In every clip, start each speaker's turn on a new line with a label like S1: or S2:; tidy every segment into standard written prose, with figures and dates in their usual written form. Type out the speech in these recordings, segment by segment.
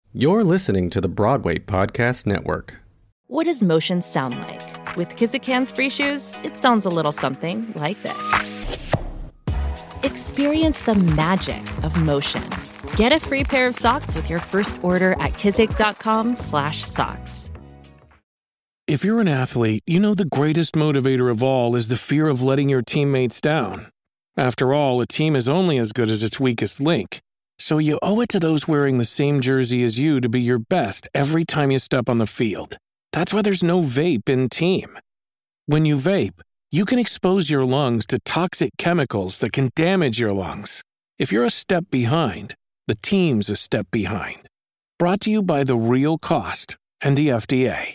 S1: You're listening to the Broadway Podcast Network.
S2: What does motion sound like? With Kizik Hands Free Shoes, it sounds a little something like this. Experience the magic of motion. Get a free pair of socks with your first order at kizik.com/socks.
S3: If you're an athlete, you know the greatest motivator of all is the fear of letting your teammates down. After all, a team is only as good as its weakest link. So you owe it to those wearing the same jersey as you to be your best every time you step on the field. That's why there's no vape in team. When you vape, you can expose your lungs to toxic chemicals that can damage your lungs. If you're a step behind, the team's a step behind. Brought to you by The Real Cost and the FDA.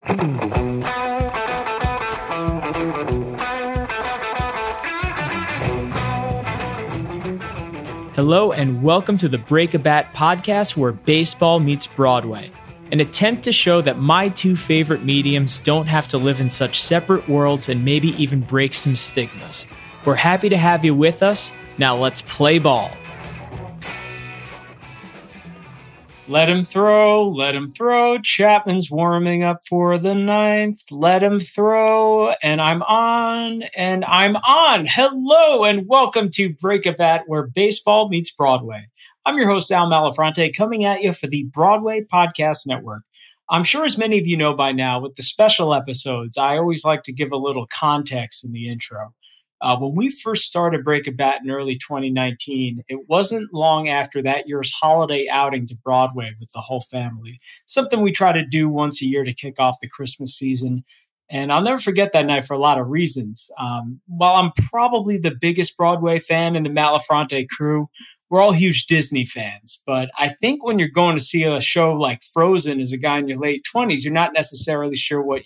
S4: Hello and welcome to the Break a Bat podcast where baseball meets Broadway, an attempt to show that my two favorite mediums don't have to live in such separate worlds and maybe even break some stigmas. We're happy to have you with us. Now let's play ball. Let him throw. Chapman's warming up for the ninth. Let him throw, and I'm on. Hello, and welcome to Break a Bat, where baseball meets Broadway. I'm your host, Al Malafronte, coming at you for the Broadway Podcast Network. I'm sure as many of you know by now, with the special episodes, I always like to give a little context in the intro. When we first started Break a Bat in early 2019, it wasn't long after that year's holiday outing to Broadway with the whole family, something we try to do once a year to kick off the Christmas season. And I'll never forget that night for a lot of reasons. While I'm probably the biggest Broadway fan in the Malafronte crew, we're all huge Disney fans. But I think when you're going to see a show like Frozen as a guy in your late 20s, you're not necessarily sure what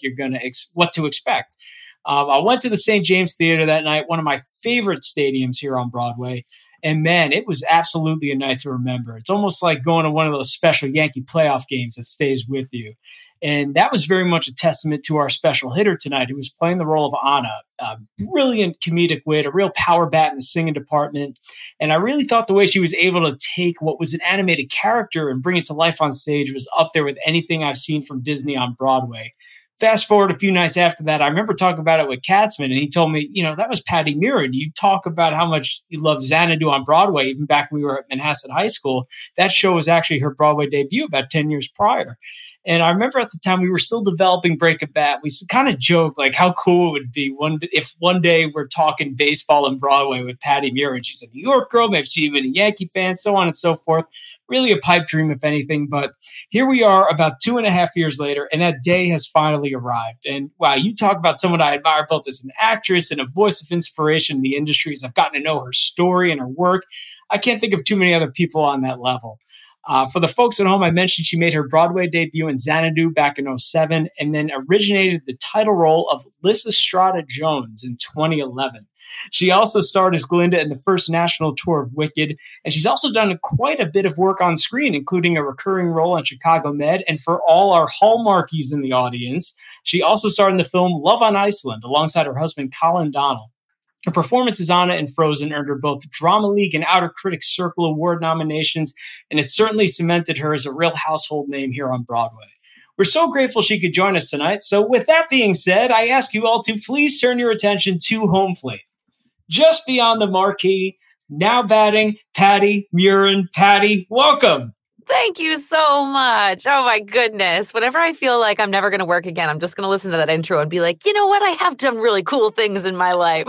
S4: to expect. I went to the St. James Theater that night, one of my favorite stadiums here on Broadway. And man, it was absolutely a night to remember. It's almost like going to one of those special Yankee playoff games that stays with you. And that was very much a testament to our special hitter tonight, who was playing the role of Anna. A brilliant comedic wit, a real power bat in the singing department. And I really thought the way she was able to take what was an animated character and bring it to life on stage was up there with anything I've seen from Disney on Broadway. Fast forward a few nights after that, I remember talking about it with Katzman, and he told me, that was Patty Murin. You talk about how much you love Xanadu on Broadway, even back when we were at Manhasset High School. That show was actually her Broadway debut about 10 years prior. And I remember at the time we were still developing Break a Bat. We kind of joked like how cool it would be if one day we're talking baseball in Broadway with Patty Murin. She's a New York girl, maybe she's even a Yankee fan, so on and so forth. Really a pipe dream, if anything. But here we are about 2.5 years later, and that day has finally arrived. And wow, you talk about someone I admire both as an actress and a voice of inspiration in the industry as I've gotten to know her story and her work. I can't think of too many other people on that level. For the folks at home, I mentioned she made her Broadway debut in Xanadu back in 2007 and then originated the title role of Lysistrata Jones in 2011. She also starred as Glinda in the first national tour of Wicked, and she's also done quite a bit of work on screen, including a recurring role on Chicago Med. And for all our Hallmarkies in the audience, she also starred in the film Love on Iceland alongside her husband, Colin Donnell. Her performance as Anna in Frozen earned her both Drama League and Outer Critics Circle Award nominations, and it certainly cemented her as a real household name here on Broadway. We're so grateful she could join us tonight. So with that being said, I ask you all to please turn your attention to home plate. Just beyond the marquee, now batting, Patty Murin. Patty, welcome.
S5: Thank you so much. Oh, my goodness. Whenever I feel like I'm never going to work again, I'm just going to listen to that intro and be like, you know what? I have done really cool things in my life.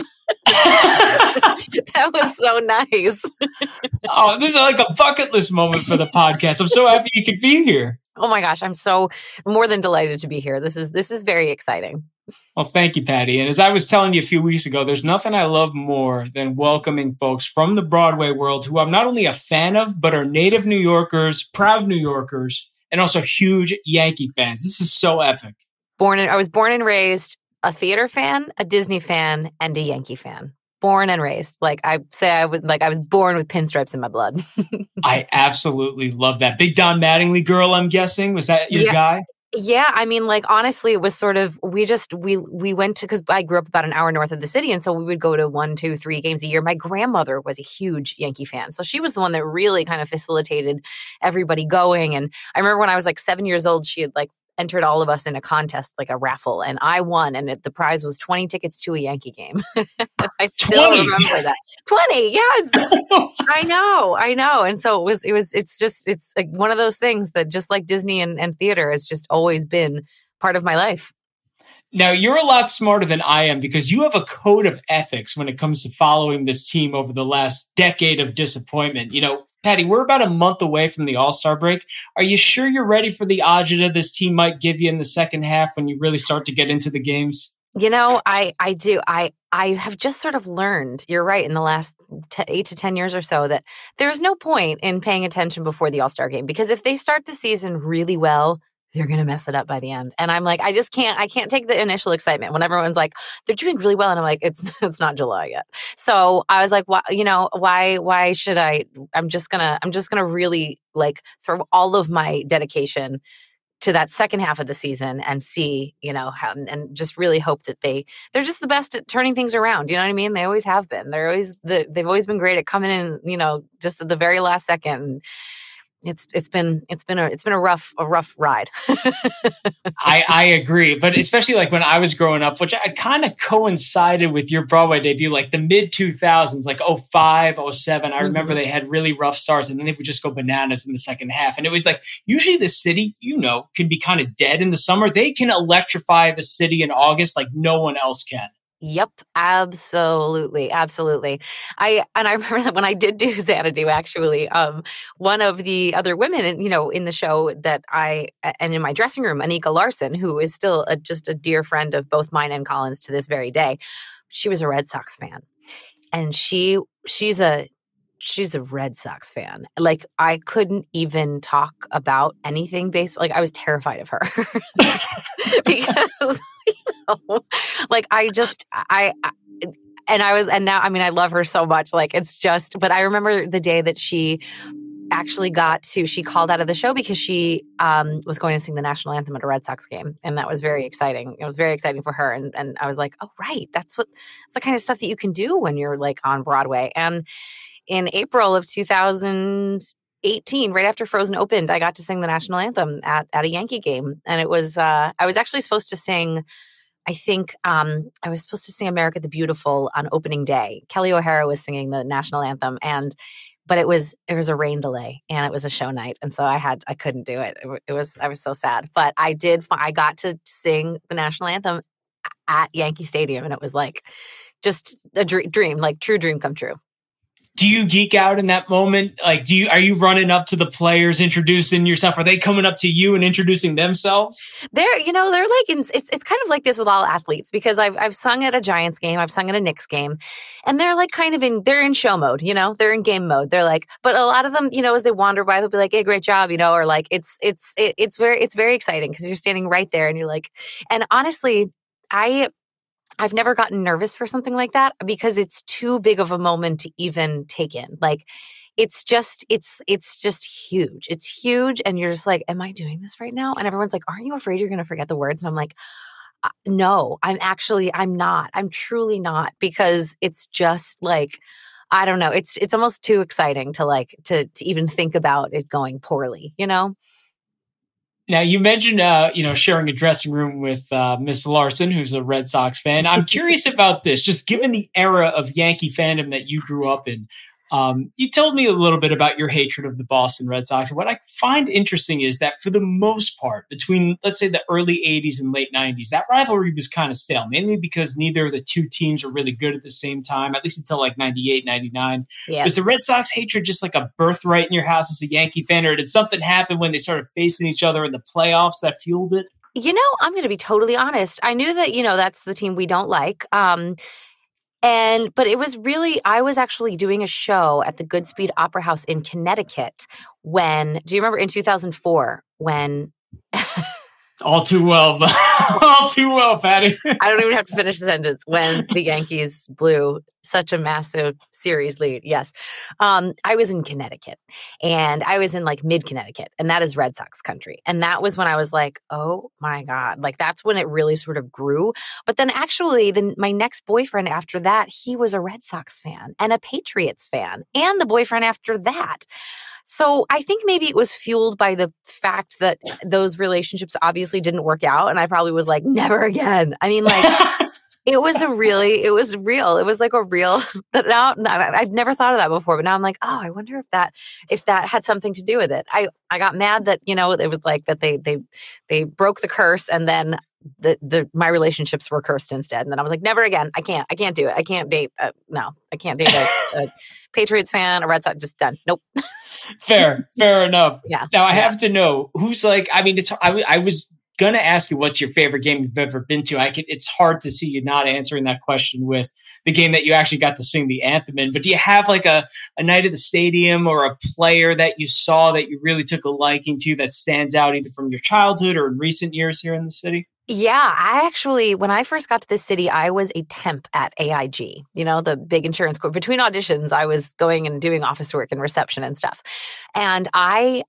S5: That was so nice.
S4: Oh, this is like a bucket list moment for the podcast. I'm so happy you could be here.
S5: Oh, my gosh. I'm so more than delighted to be here. This is very exciting.
S4: Well, thank you, Patty. And as I was telling you a few weeks ago, there's nothing I love more than welcoming folks from the Broadway world who I'm not only a fan of, but are native New Yorkers, proud New Yorkers, and also huge Yankee fans. This is so epic.
S5: I was born and raised a theater fan, a Disney fan, and a Yankee fan. Born and raised. I was born with pinstripes in my blood.
S4: I absolutely love that. Big Don Mattingly girl, I'm guessing. Was that your guy?
S5: Yeah, I mean, like, honestly, it was sort of, we went to, because I grew up about an hour north of the city, and so we would go to 1, 2, 3 games a year. My grandmother was a huge Yankee fan, so she was the one that really kind of facilitated everybody going. And I remember when I was like 7 years old, she had like entered all of us in a contest, like a raffle, and I won, and the prize was 20 tickets to a Yankee game. I still
S4: 20?
S5: remember that. 20, yes. I know. And so it's like one of those things that, just like Disney and theater, has just always been part of my life.
S4: Now, you're a lot smarter than I am, because you have a code of ethics when it comes to following this team over the last decade of disappointment. Patty, we're about a month away from the All-Star break. Are you sure you're ready for the agita this team might give you in the second half when you really start to get into the games?
S5: I do. I have just sort of learned, you're right, in the last 8 to 10 years or so, that there's no point in paying attention before the All-Star game, because if they start the season really well, they're going to mess it up by the end. And I'm like, I can't take the initial excitement when everyone's like, they're doing really well. And I'm like, it's not July yet. So I was like, why should I? I'm just gonna really like throw all of my dedication to that second half of the season and see, how, and just really hope that they're just the best at turning things around. You know what I mean? They always have been. They've always been great at coming in, just at the very last second. And it's been a rough ride.
S4: I agree, but especially like when I was growing up, which I kind of coincided with your Broadway debut, like the mid 2000s, like 05, 07. I remember they had really rough starts, and then they would just go bananas in the second half. And it was like, usually the city, can be kind of dead in the summer. They can electrify the city in August like no one else can.
S5: Yep, absolutely. I remember that when I did do Xanadu, actually, one of the other women, in the show and in my dressing room, Anika Larson, who is still just a dear friend of both mine and Colin's to this very day, she was a Red Sox fan, and she's a Red Sox fan. Like, I couldn't even talk about anything baseball. Like, I was terrified of her because. Like I love her so much. Like, it's just, but I remember the day that she actually she called out of the show because she was going to sing the national anthem at a Red Sox game. And that was very exciting. It was very exciting for her. And I was like, oh, right. That's the kind of stuff that you can do when you're like on Broadway. And in April of 2018, right after Frozen opened, I got to sing the national anthem at a Yankee game. And it was, I was actually supposed to sing, I think I was supposed to sing America the Beautiful on opening day. Kelly O'Hara was singing the national anthem, but it was a rain delay, and it was a show night. And so I couldn't do it. I was so sad, but I got to sing the national anthem at Yankee Stadium. And it was like just a dream, like true dream come true.
S4: Do you geek out in that moment? Like, are you running up to the players, introducing yourself? Are they coming up to you and introducing themselves?
S5: They're like, it's kind of like this with all athletes, because I've sung at a Giants game, I've sung at a Knicks game, and they're like they're in show mode, they're in game mode. They're like, but a lot of them, as they wander by, they'll be like, hey, great job, or like, it's very exciting because you're standing right there and you're like, and honestly, I've never gotten nervous for something like that because it's too big of a moment to even take in. Like, it's just huge. It's huge. And you're just like, am I doing this right now? And everyone's like, aren't you afraid you're going to forget the words? And I'm like, no, I'm not. I'm truly not, because it's just like, I don't know. It's almost too exciting to even think about it going poorly,
S4: Now, you mentioned, sharing a dressing room with Miss Larson, who's a Red Sox fan. I'm curious about this, just given the era of Yankee fandom that you grew up in. You told me a little bit about your hatred of the Boston Red Sox. And what I find interesting is that for the most part, between, let's say, the early 80s and late 90s, that rivalry was kind of stale, mainly because neither of the two teams were really good at the same time, at least until like 98, 99. Yeah. Was the Red Sox hatred just like a birthright in your house as a Yankee fan, or did something happen when they started facing each other in the playoffs that fueled it?
S5: I'm going to be totally honest. I knew that, that's the team we don't like. But it was really, I was actually doing a show at the Goodspeed Opera House in Connecticut do you remember in 2004 when?
S4: All too well, Patty.
S5: I don't even have to finish the sentence. When the Yankees blew such a massive series lead. Yes. I was in Connecticut, and I was in like mid-Connecticut, and that is Red Sox country. And that was when I was like, oh my God, like that's when it really sort of grew. But then actually my next boyfriend after that, he was a Red Sox fan and a Patriots fan, and the boyfriend after that. So I think maybe it was fueled by the fact that those relationships obviously didn't work out. And I probably was like, never again. I mean, like, it was real. It was like a real, now I've never thought of that before, but now I'm like, oh, I wonder if that had something to do with it. I got mad that, it was like that they broke the curse, and then my relationships were cursed instead. And then I was like, never again. I can't do it. I can't date. No, I can't date a Patriots fan, a Red Sox, just done. Nope.
S4: Fair enough.
S5: Yeah.
S4: Now I have to know who's like, I mean, I was going to ask you what's your favorite game you've ever been to. It's hard to see you not answering that question with the game that you actually got to sing the anthem in. But do you have like a night at the stadium or a player that you saw that you really took a liking to that stands out either from your childhood or in recent years here in the city?
S5: Yeah, I actually, when I first got to this city, I was a temp at AIG, the big insurance corp. Between auditions, I was going and doing office work and reception and stuff. And I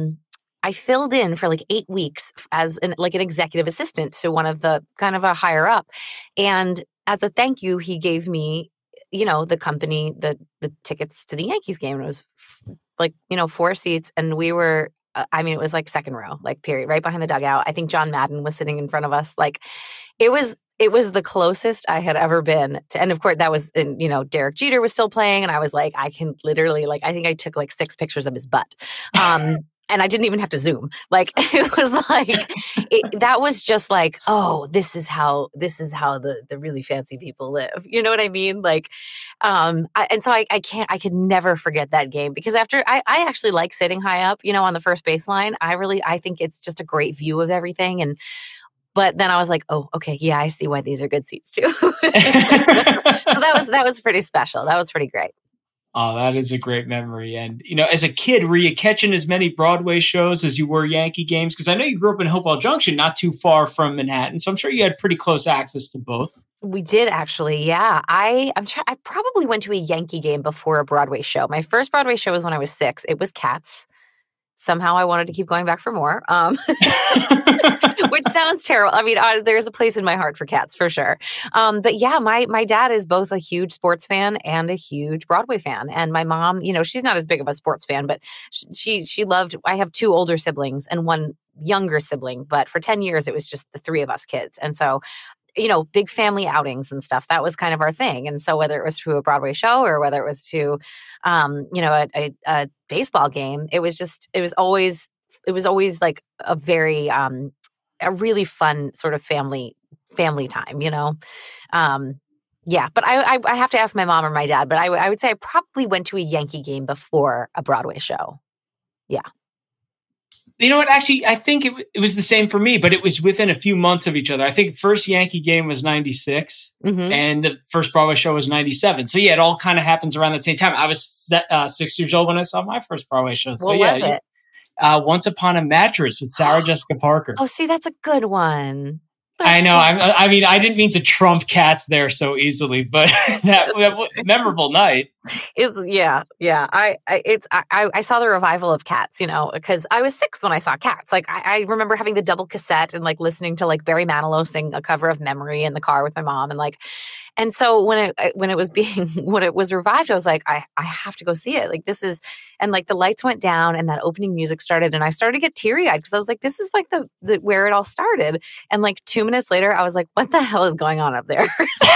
S5: filled in for like 8 weeks as an executive assistant to one of the kind of a higher up. And as a thank you, he gave me, the company, the tickets to the Yankees game. And it was like, 4 seats, and we were, it was like second row, like period, right behind the dugout. I think John Madden was sitting in front of us. Like it was the closest I had ever been to, and of course that was in, Derek Jeter was still playing. And I was like, I can literally, I think I took like 6 pictures of his butt. And I didn't even have to zoom. Like it was like, that was just like, oh, this is how the really fancy people live. You know what I mean? Like, and so I could never forget that game, because after I actually like sitting high up, on the first baseline. I think it's just a great view of everything. But then I was like, oh, okay, yeah, I see why these are good seats too. So that was pretty special. That was pretty great.
S4: Oh, that is a great memory. And, as a kid, were you catching as many Broadway shows as you were Yankee games? Because I know you grew up in Hopewell Junction, not too far from Manhattan. So I'm sure you had pretty close access to both.
S5: We did actually. Yeah. I probably went to a Yankee game before a Broadway show. My first Broadway show was when I was 6. It was Cats. Somehow I wanted to keep going back for more, which sounds terrible. I mean, there's a place in my heart for Cats for sure. But yeah, my dad is both a huge sports fan and a huge Broadway fan. And my mom, she's not as big of a sports fan, but she loved, I have 2 older siblings and 1 younger sibling, but for 10 years, it was just the 3 of us kids. And so, big family outings and stuff, that was kind of our thing. And so whether it was to a Broadway show or whether it was to, a baseball game, it was always like a very, a really fun sort of family time, yeah, but I have to ask my mom or my dad, but I would say I probably went to a Yankee game before a Broadway show. Yeah.
S4: You know what? Actually, I think it was the same for me, but it was within a few months of each other. I think the first Yankee game was 96 and the first Broadway show was 97. So yeah, it all kind of happens around the same time. I was 6 years old when I saw my first Broadway show. So
S5: what was it?
S4: Once Upon a Mattress with Sarah Jessica Parker.
S5: Oh, see, that's a good one.
S4: I know. I mean, I didn't mean to trump Cats there so easily, but that memorable night.
S5: Yeah. I saw the revival of Cats, because I was 6 when I saw Cats. Like I remember having the double cassette and like listening to like Barry Manilow sing a cover of Memory in the car with my mom, and so when it was revived, I was like, I have to go see it. Like this is, and like the lights went down and that opening music started, and I started to get teary eyed because I was like, this is like the where it all started. And like 2 minutes later, I was like, what the hell is going on up there?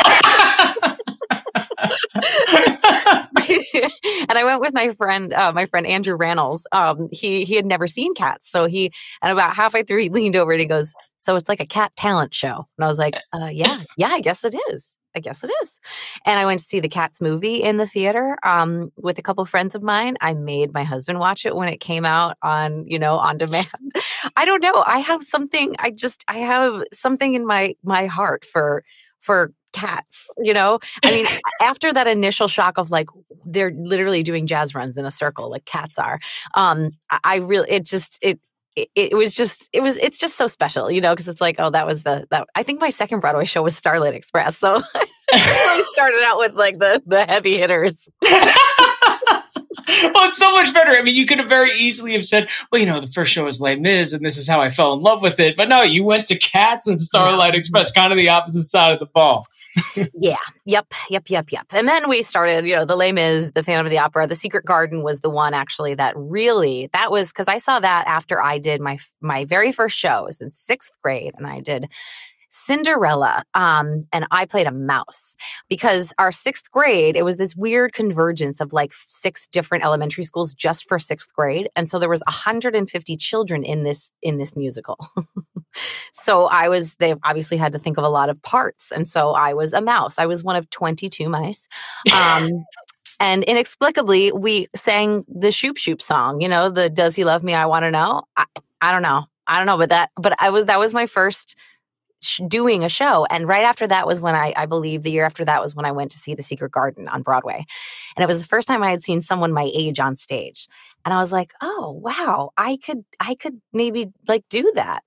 S5: And I went with my friend Andrew Rannells. He had never seen Cats, so and about halfway through, he leaned over and he goes, "So it's like a cat talent show?" And I was like, "Yeah, I guess it is. And I went to see the Cats movie in the theater with a couple of friends of mine. I made my husband watch it when it came out on demand. I don't know. I have something in my heart for Cats, I mean, after that initial shock of like, they're literally doing jazz runs in a circle like cats are, it's just so special, because it's like, oh, I think my second Broadway show was Starlight Express. So I started out with like the heavy hitters.
S4: Well, it's so much better. I mean, you could have very easily have said, well, the first show was Les Mis and this is how I fell in love with it. But no, you went to Cats and Starlight Express, kind of the opposite side of the ball.
S5: Yeah. Yep. And then we started, the Les Mis, the Phantom of the Opera. The Secret Garden was the one actually that was because I saw that after I did my very first show. It was in 6th grade, and I did Cinderella, and I played a mouse, because our 6th grade, it was this weird convergence of like 6 different elementary schools just for 6th grade. And so there was 150 children in this musical. So they obviously had to think of a lot of parts. And so I was a mouse. I was one of 22 mice. And inexplicably, we sang the Shoop Shoop song, the Does He Love Me? I Want to Know. I don't know. But that was my first doing a show. And right after that was when I believe the year after that was when I went to see The Secret Garden on Broadway. And it was the first time I had seen someone my age on stage. And I was like, oh, wow, I could maybe like do that.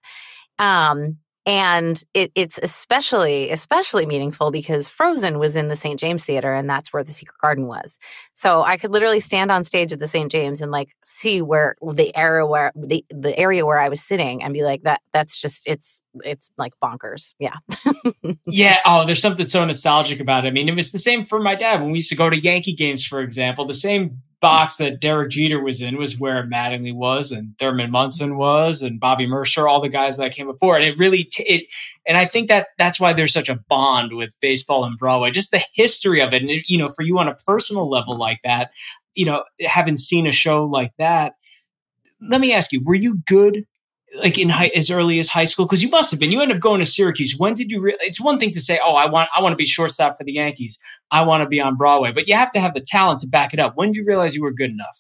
S5: And it's especially meaningful because Frozen was in the St. James Theater, and that's where The Secret Garden was. So I could literally stand on stage at the St. James and like see where the area where I was sitting and be like, that's just it's like bonkers. Yeah.
S4: Yeah. Oh, there's something so nostalgic about it. I mean, it was the same for my dad when we used to go to Yankee games, for example. The same box that Derek Jeter was in was where Mattingly was, and Thurman Munson was, and Bobby Mercer, all the guys that came before. And it really, and I think that's why there's such a bond with baseball and Broadway, just the history of it. And, for you on a personal level like that, having seen a show like that, let me ask you, were you good like as early as high school? Because you must have been. You ended up going to Syracuse. When did you it's one thing to say, oh, I want to be shortstop for the Yankees. I want to be on Broadway. But you have to have the talent to back it up. When did you realize you were good enough?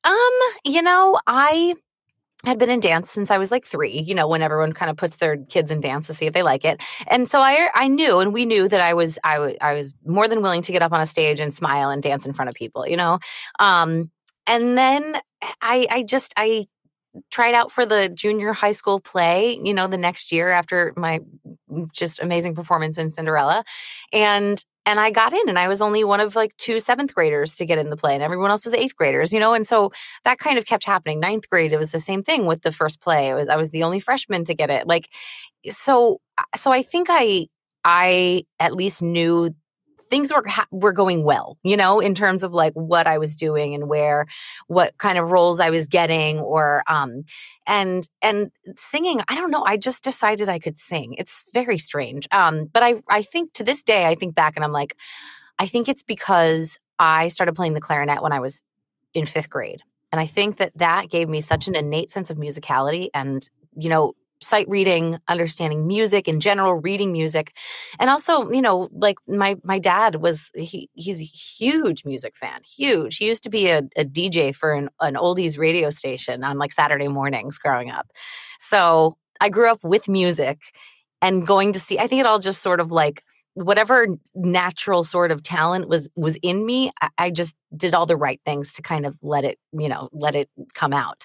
S5: I had been in dance since I was like 3, when everyone kind of puts their kids in dance to see if they like it. And so I knew, and we knew that I was more than willing to get up on a stage and smile and dance in front of people, and then I tried out for the junior high school play, the next year after my just amazing performance in Cinderella. And I got in, and I was only one of like 2 7th graders to get in the play, and everyone else was 8th graders, and so that kind of kept happening. 9th grade, it was the same thing with the first play. I was the only freshman to get it. Like, so I think I at least knew things were going well, in terms of like what I was doing and what kind of roles I was getting, or and singing. I don't know. I just decided I could sing. It's very strange. But I think to this day, I think back and I'm like, I think it's because I started playing the clarinet when I was in 5th grade, and I think that gave me such an innate sense of musicality and sight reading, understanding music in general, reading music. And also, like my dad he's a huge music fan, huge. He used to be a DJ for an oldies radio station on like Saturday mornings growing up. So I grew up with music and going to see, I think it all just sort of like whatever natural sort of talent was in me, I just did all the right things to kind of let it come out.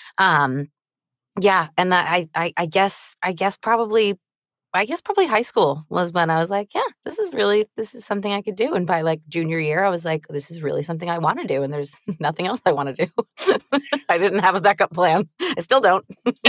S5: Yeah. And that I guess probably high school was when I was like, yeah, this is something I could do. And by like junior year, I was like, this is really something I want to do. And there's nothing else I want to do. I didn't have a backup plan. I still don't.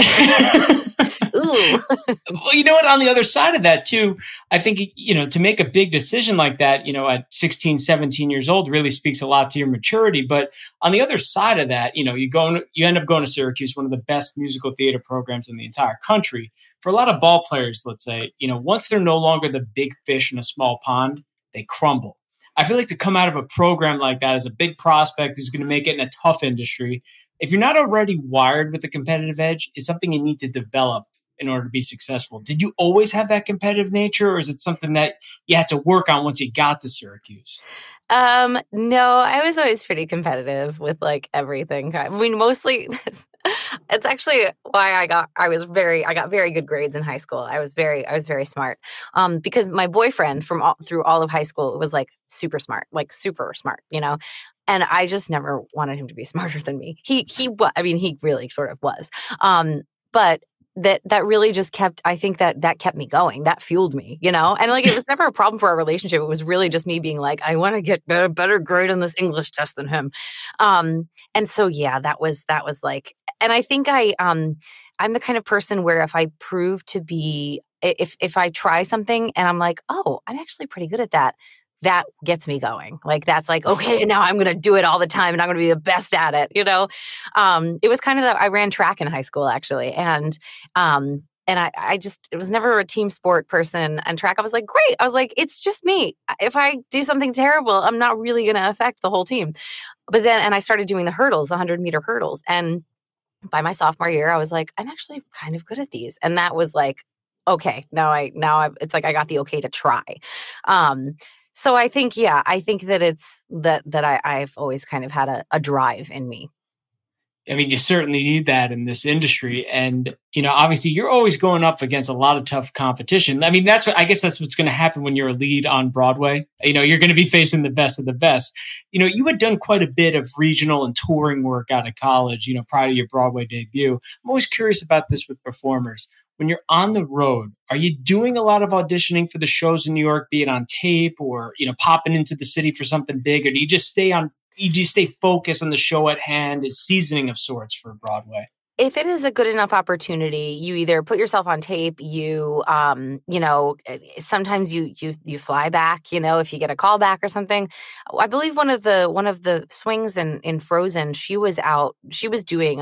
S5: Ooh.
S4: Well, you know what? On the other side of that too, I think, to make a big decision like that, at 16, 17 years old really speaks a lot to your maturity. But on the other side of that, you end up going to Syracuse, one of the best musical theater programs in the entire country. For a lot of ball players, let's say, once they're no longer the big fish in a small pond, they crumble. I feel like to come out of a program like that as a big prospect who's going to make it in a tough industry, if you're not already wired with a competitive edge, it's something you need to develop in order to be successful. Did you always have that competitive nature, or is it something that you had to work on once you got to Syracuse?
S5: No, I was always pretty competitive with like everything. I mean, mostly it's actually why I got very good grades in high school. I was very smart. Because my boyfriend through all of high school was like super smart, and I just never wanted him to be smarter than me. He really sort of was. but that really just kept, I think that kept me going. That fueled me, you know? And like, it was never a problem for our relationship. It was really just me being like, I want to get a better grade on this English test than him. And so, yeah, that was like, and I think I'm the kind of person where if I prove to be, if I try something and I'm like, oh, I'm actually pretty good at that, that gets me going. Like, that's like, okay, now I'm going to do it all the time and I'm going to be the best at it. You know, it was kind of I ran track in high school actually. And I just, it was never a team sport person, and track, I was like, great. I was like, it's just me. If I do something terrible, I'm not really going to affect the whole team. But then, and I started doing the hurdles, the 100-meter hurdles. And by my sophomore year, I was like, I'm actually kind of good at these. And that was like, okay, it's like I got the okay to try. So I think that it's that I've always kind of had a drive in me.
S4: I mean, you certainly need that in this industry. And, you know, obviously you're always going up against a lot of tough competition. I mean, I guess that's what's going to happen when you're a lead on Broadway. You know, you're going to be facing the best of the best. You know, you had done quite a bit of regional and touring work out of college, you know, prior to your Broadway debut. I'm always curious about this with performers. When you're on the road, are you doing a lot of auditioning for the shows in New York, be it on tape or, you know, popping into the city for something big? Or do you just stay focused on the show at hand as seasoning of sorts for Broadway?
S5: If it is a good enough opportunity, you either put yourself on tape, you know, sometimes you fly back, you know, if you get a call back or something. I believe one of the swings in Frozen, she was doing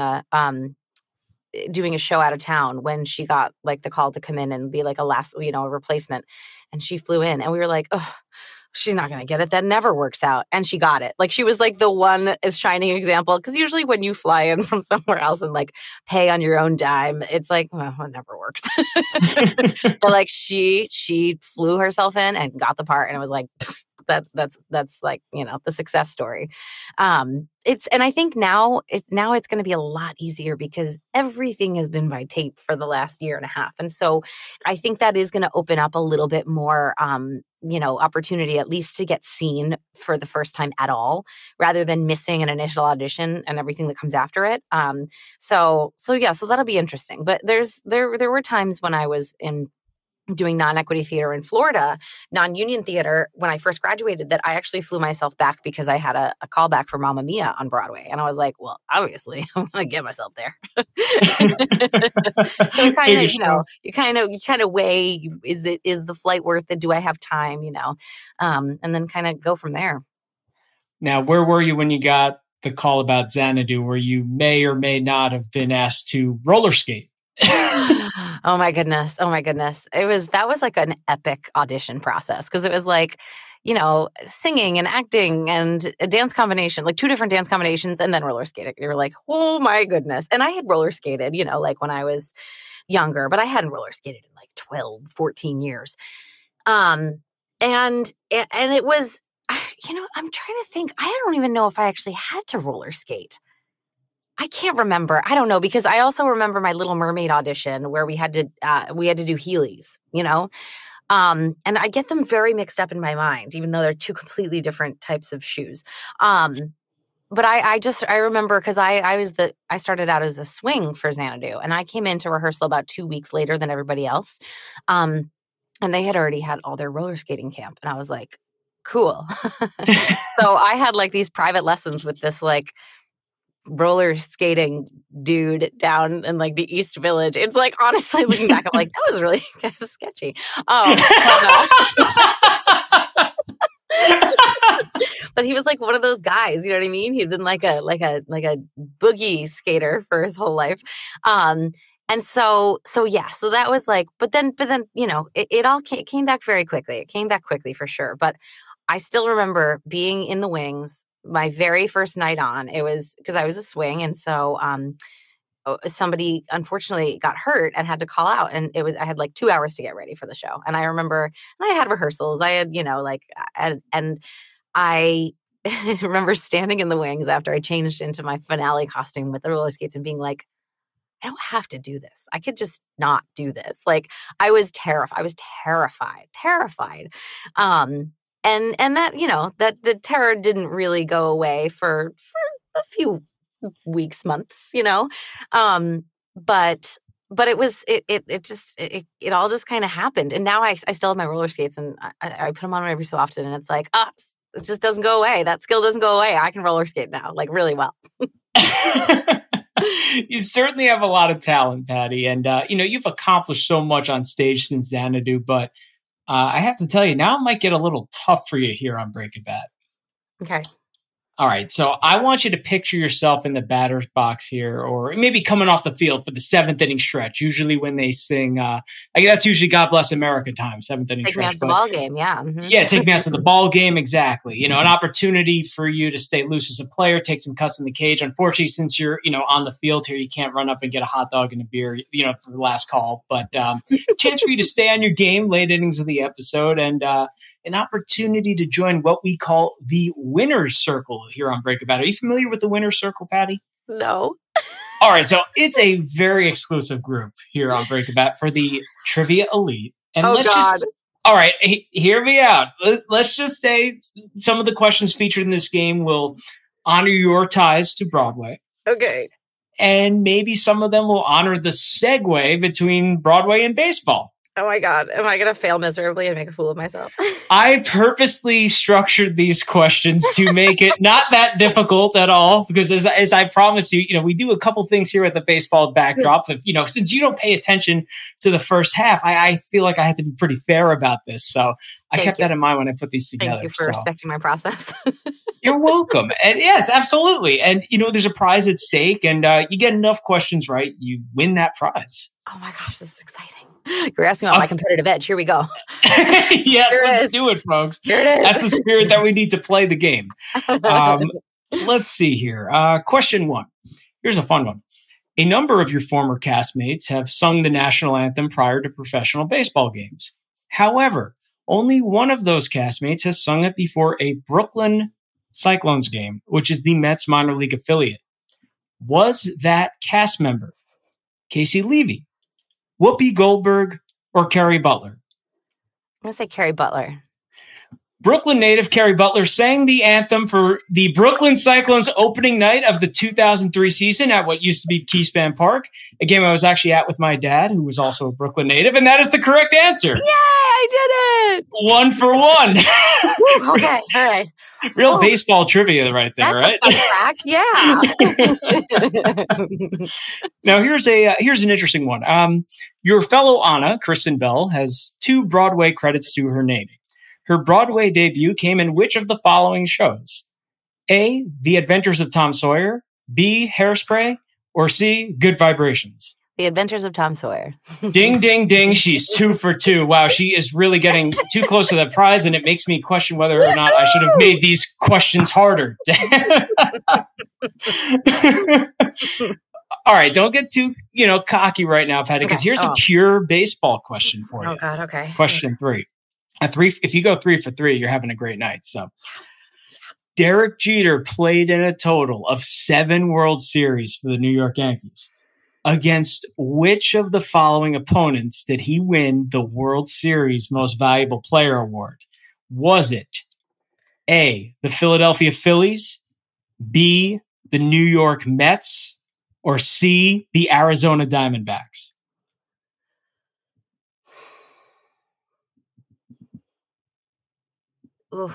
S5: a show out of town when she got like the call to come in and be like a last, you know, a replacement. And she flew in and we were like, oh, she's not going to get it. That never works out. And she got it. Like, she was like the one is shining example. Cause usually when you fly in from somewhere else and like pay on your own dime, it's like, well, it never works. But like she flew herself in and got the part. And it was like, that's like, you know, the success story. And I think now it's going to be a lot easier because everything has been by tape for the last year and a half. And so I think that is going to open up a little bit more, you know, opportunity at least to get seen for the first time at all, rather than missing an initial audition and everything that comes after it. So that'll be interesting. But there were times when I was doing non-equity theater in Florida, non-union theater, when I first graduated, that I actually flew myself back because I had a callback for Mamma Mia on Broadway. And I was like, well, obviously I'm going to get myself there. So kind of, you know, you kind of weigh, is the flight worth it? Do I have time? You know, and then kind of go from there.
S4: Now, where were you when you got the call about Xanadu, where you may or may not have been asked to roller skate?
S5: Oh my goodness. That was like an epic audition process, because it was like, you know, singing and acting and a dance combination, like 2 different dance combinations, and then roller skating. You were like, oh my goodness. And I had roller skated, you know, like when I was younger, but I hadn't roller skated in like 12, 14 years. And it was, you know, I'm trying to think, I don't even know if I actually had to roller skate. I can't remember. I don't know, because I also remember my Little Mermaid audition where we had to do Heelys, you know? And I get them very mixed up in my mind, even though they're 2 completely different types of shoes. But I remember, because I started out as a swing for Xanadu, and I came into rehearsal about 2 weeks later than everybody else. And they had already had all their roller skating camp. And I was like, cool. So I had like these private lessons with this like roller skating dude down in like the East Village. It's like, honestly, looking back, I'm like, that was really kind of sketchy. But he was like one of those guys, you know what I mean? He'd been like a boogie skater for his whole life. And so that was like, but then, you know, it all came back very quickly. It came back quickly for sure. But I still remember being in the wings. My very first night on, it was because I was a swing. And so somebody unfortunately got hurt and had to call out. And I had like 2 hours to get ready for the show. And I remember, and I had rehearsals. I had, you know, like, and I remember standing in the wings after I changed into my finale costume with the roller skates and being like, I don't have to do this. I could just not do this. Like, I was terrified. And that, you know, that the terror didn't really go away for a few weeks, months, you know. But but it was it all just kind of happened. And now I still have my roller skates, and I put them on every so often, and it's like, it just doesn't go away. That skill doesn't go away. I can roller skate now, like really well.
S4: You certainly have a lot of talent, Patty, and you've accomplished so much on stage since Xanadu, but I have to tell you, now it might get a little tough for you here on Breaking Bad.
S5: Okay.
S4: All right, so I want you to picture yourself in the batter's box here, or maybe coming off the field for the 7th inning stretch. Usually when they sing, that's usually "God Bless America" time, 7th inning
S5: Take
S4: stretch.
S5: Me out to the ball game, yeah. Mm-hmm.
S4: Yeah, take me out to the ball game, exactly. An opportunity for you to stay loose as a player, take some cuts in the cage. Unfortunately, since you're on the field here, you can't run up and get a hot dog and a beer, for the last call. But chance for you to stay on your game late innings of the episode, and an opportunity to join what we call the winner's circle here on Breaking Bad. Are you familiar with the winner's circle, Patty?
S5: No.
S4: All right, so it's a very exclusive group here on Breaking Bad for the Trivia Elite. And all right, hear me out. Let's just say some of the questions featured in this game will honor your ties to Broadway.
S5: Okay.
S4: And maybe some of them will honor the segue between Broadway and baseball.
S5: Oh my God. Am I going to fail miserably and make a fool of myself?
S4: I purposely structured these questions to make it not that difficult at all, because as I promised you, we do a couple things here at the baseball backdrop. If, since you don't pay attention to the first half, I feel like I had to be pretty fair about this. So I kept that in mind when I put these together.
S5: Thank you for respecting my process.
S4: You're welcome. And yes, absolutely. And, there's a prize at stake, and you get enough questions right, you win that prize.
S5: Oh my gosh, this is exciting. You're asking about my competitive edge. Here we go.
S4: Yes, let's do it, folks.
S5: Here it is.
S4: That's the spirit that we need to play the game. Let's see here. Question 1. Here's a fun one. A number of your former castmates have sung the national anthem prior to professional baseball games. However, only one of those castmates has sung it before a Brooklyn Cyclones game, which is the Mets minor league affiliate. Was that cast member Casey Levy, Whoopi Goldberg, or Carrie Butler?
S5: I'm going to say Carrie Butler.
S4: Brooklyn native Carrie Butler sang the anthem for the Brooklyn Cyclones opening night of the 2003 season at what used to be Keyspan Park, a game I was actually at with my dad, who was also a Brooklyn native, and that is the correct answer.
S5: Yay, I did it!
S4: 1 for 1.
S5: Woo, okay, all right.
S4: Real baseball trivia right there,
S5: That's
S4: right?
S5: A fun fact. Yeah.
S4: Now, here's an interesting one. Your fellow Anna, Kristen Bell, has 2 Broadway credits to her name. Her Broadway debut came in which of the following shows? A, The Adventures of Tom Sawyer, B, Hairspray, or C, Good Vibrations?
S5: The Adventures of Tom Sawyer.
S4: Ding, ding, ding. She's 2 for 2. Wow, she is really getting too close to the prize, and it makes me question whether or not I should have made these questions harder. All right, don't get too, cocky right now, Patty, because here's a pure baseball question for you.
S5: Oh, God, okay.
S4: Question 3. If you go 3 for 3, you're having a great night. So, Derek Jeter played in a total of 7 World Series for the New York Yankees. Against which of the following opponents did he win the World Series Most Valuable Player Award? Was it A, the Philadelphia Phillies, B, the New York Mets, or C, the Arizona Diamondbacks?
S5: Ooh.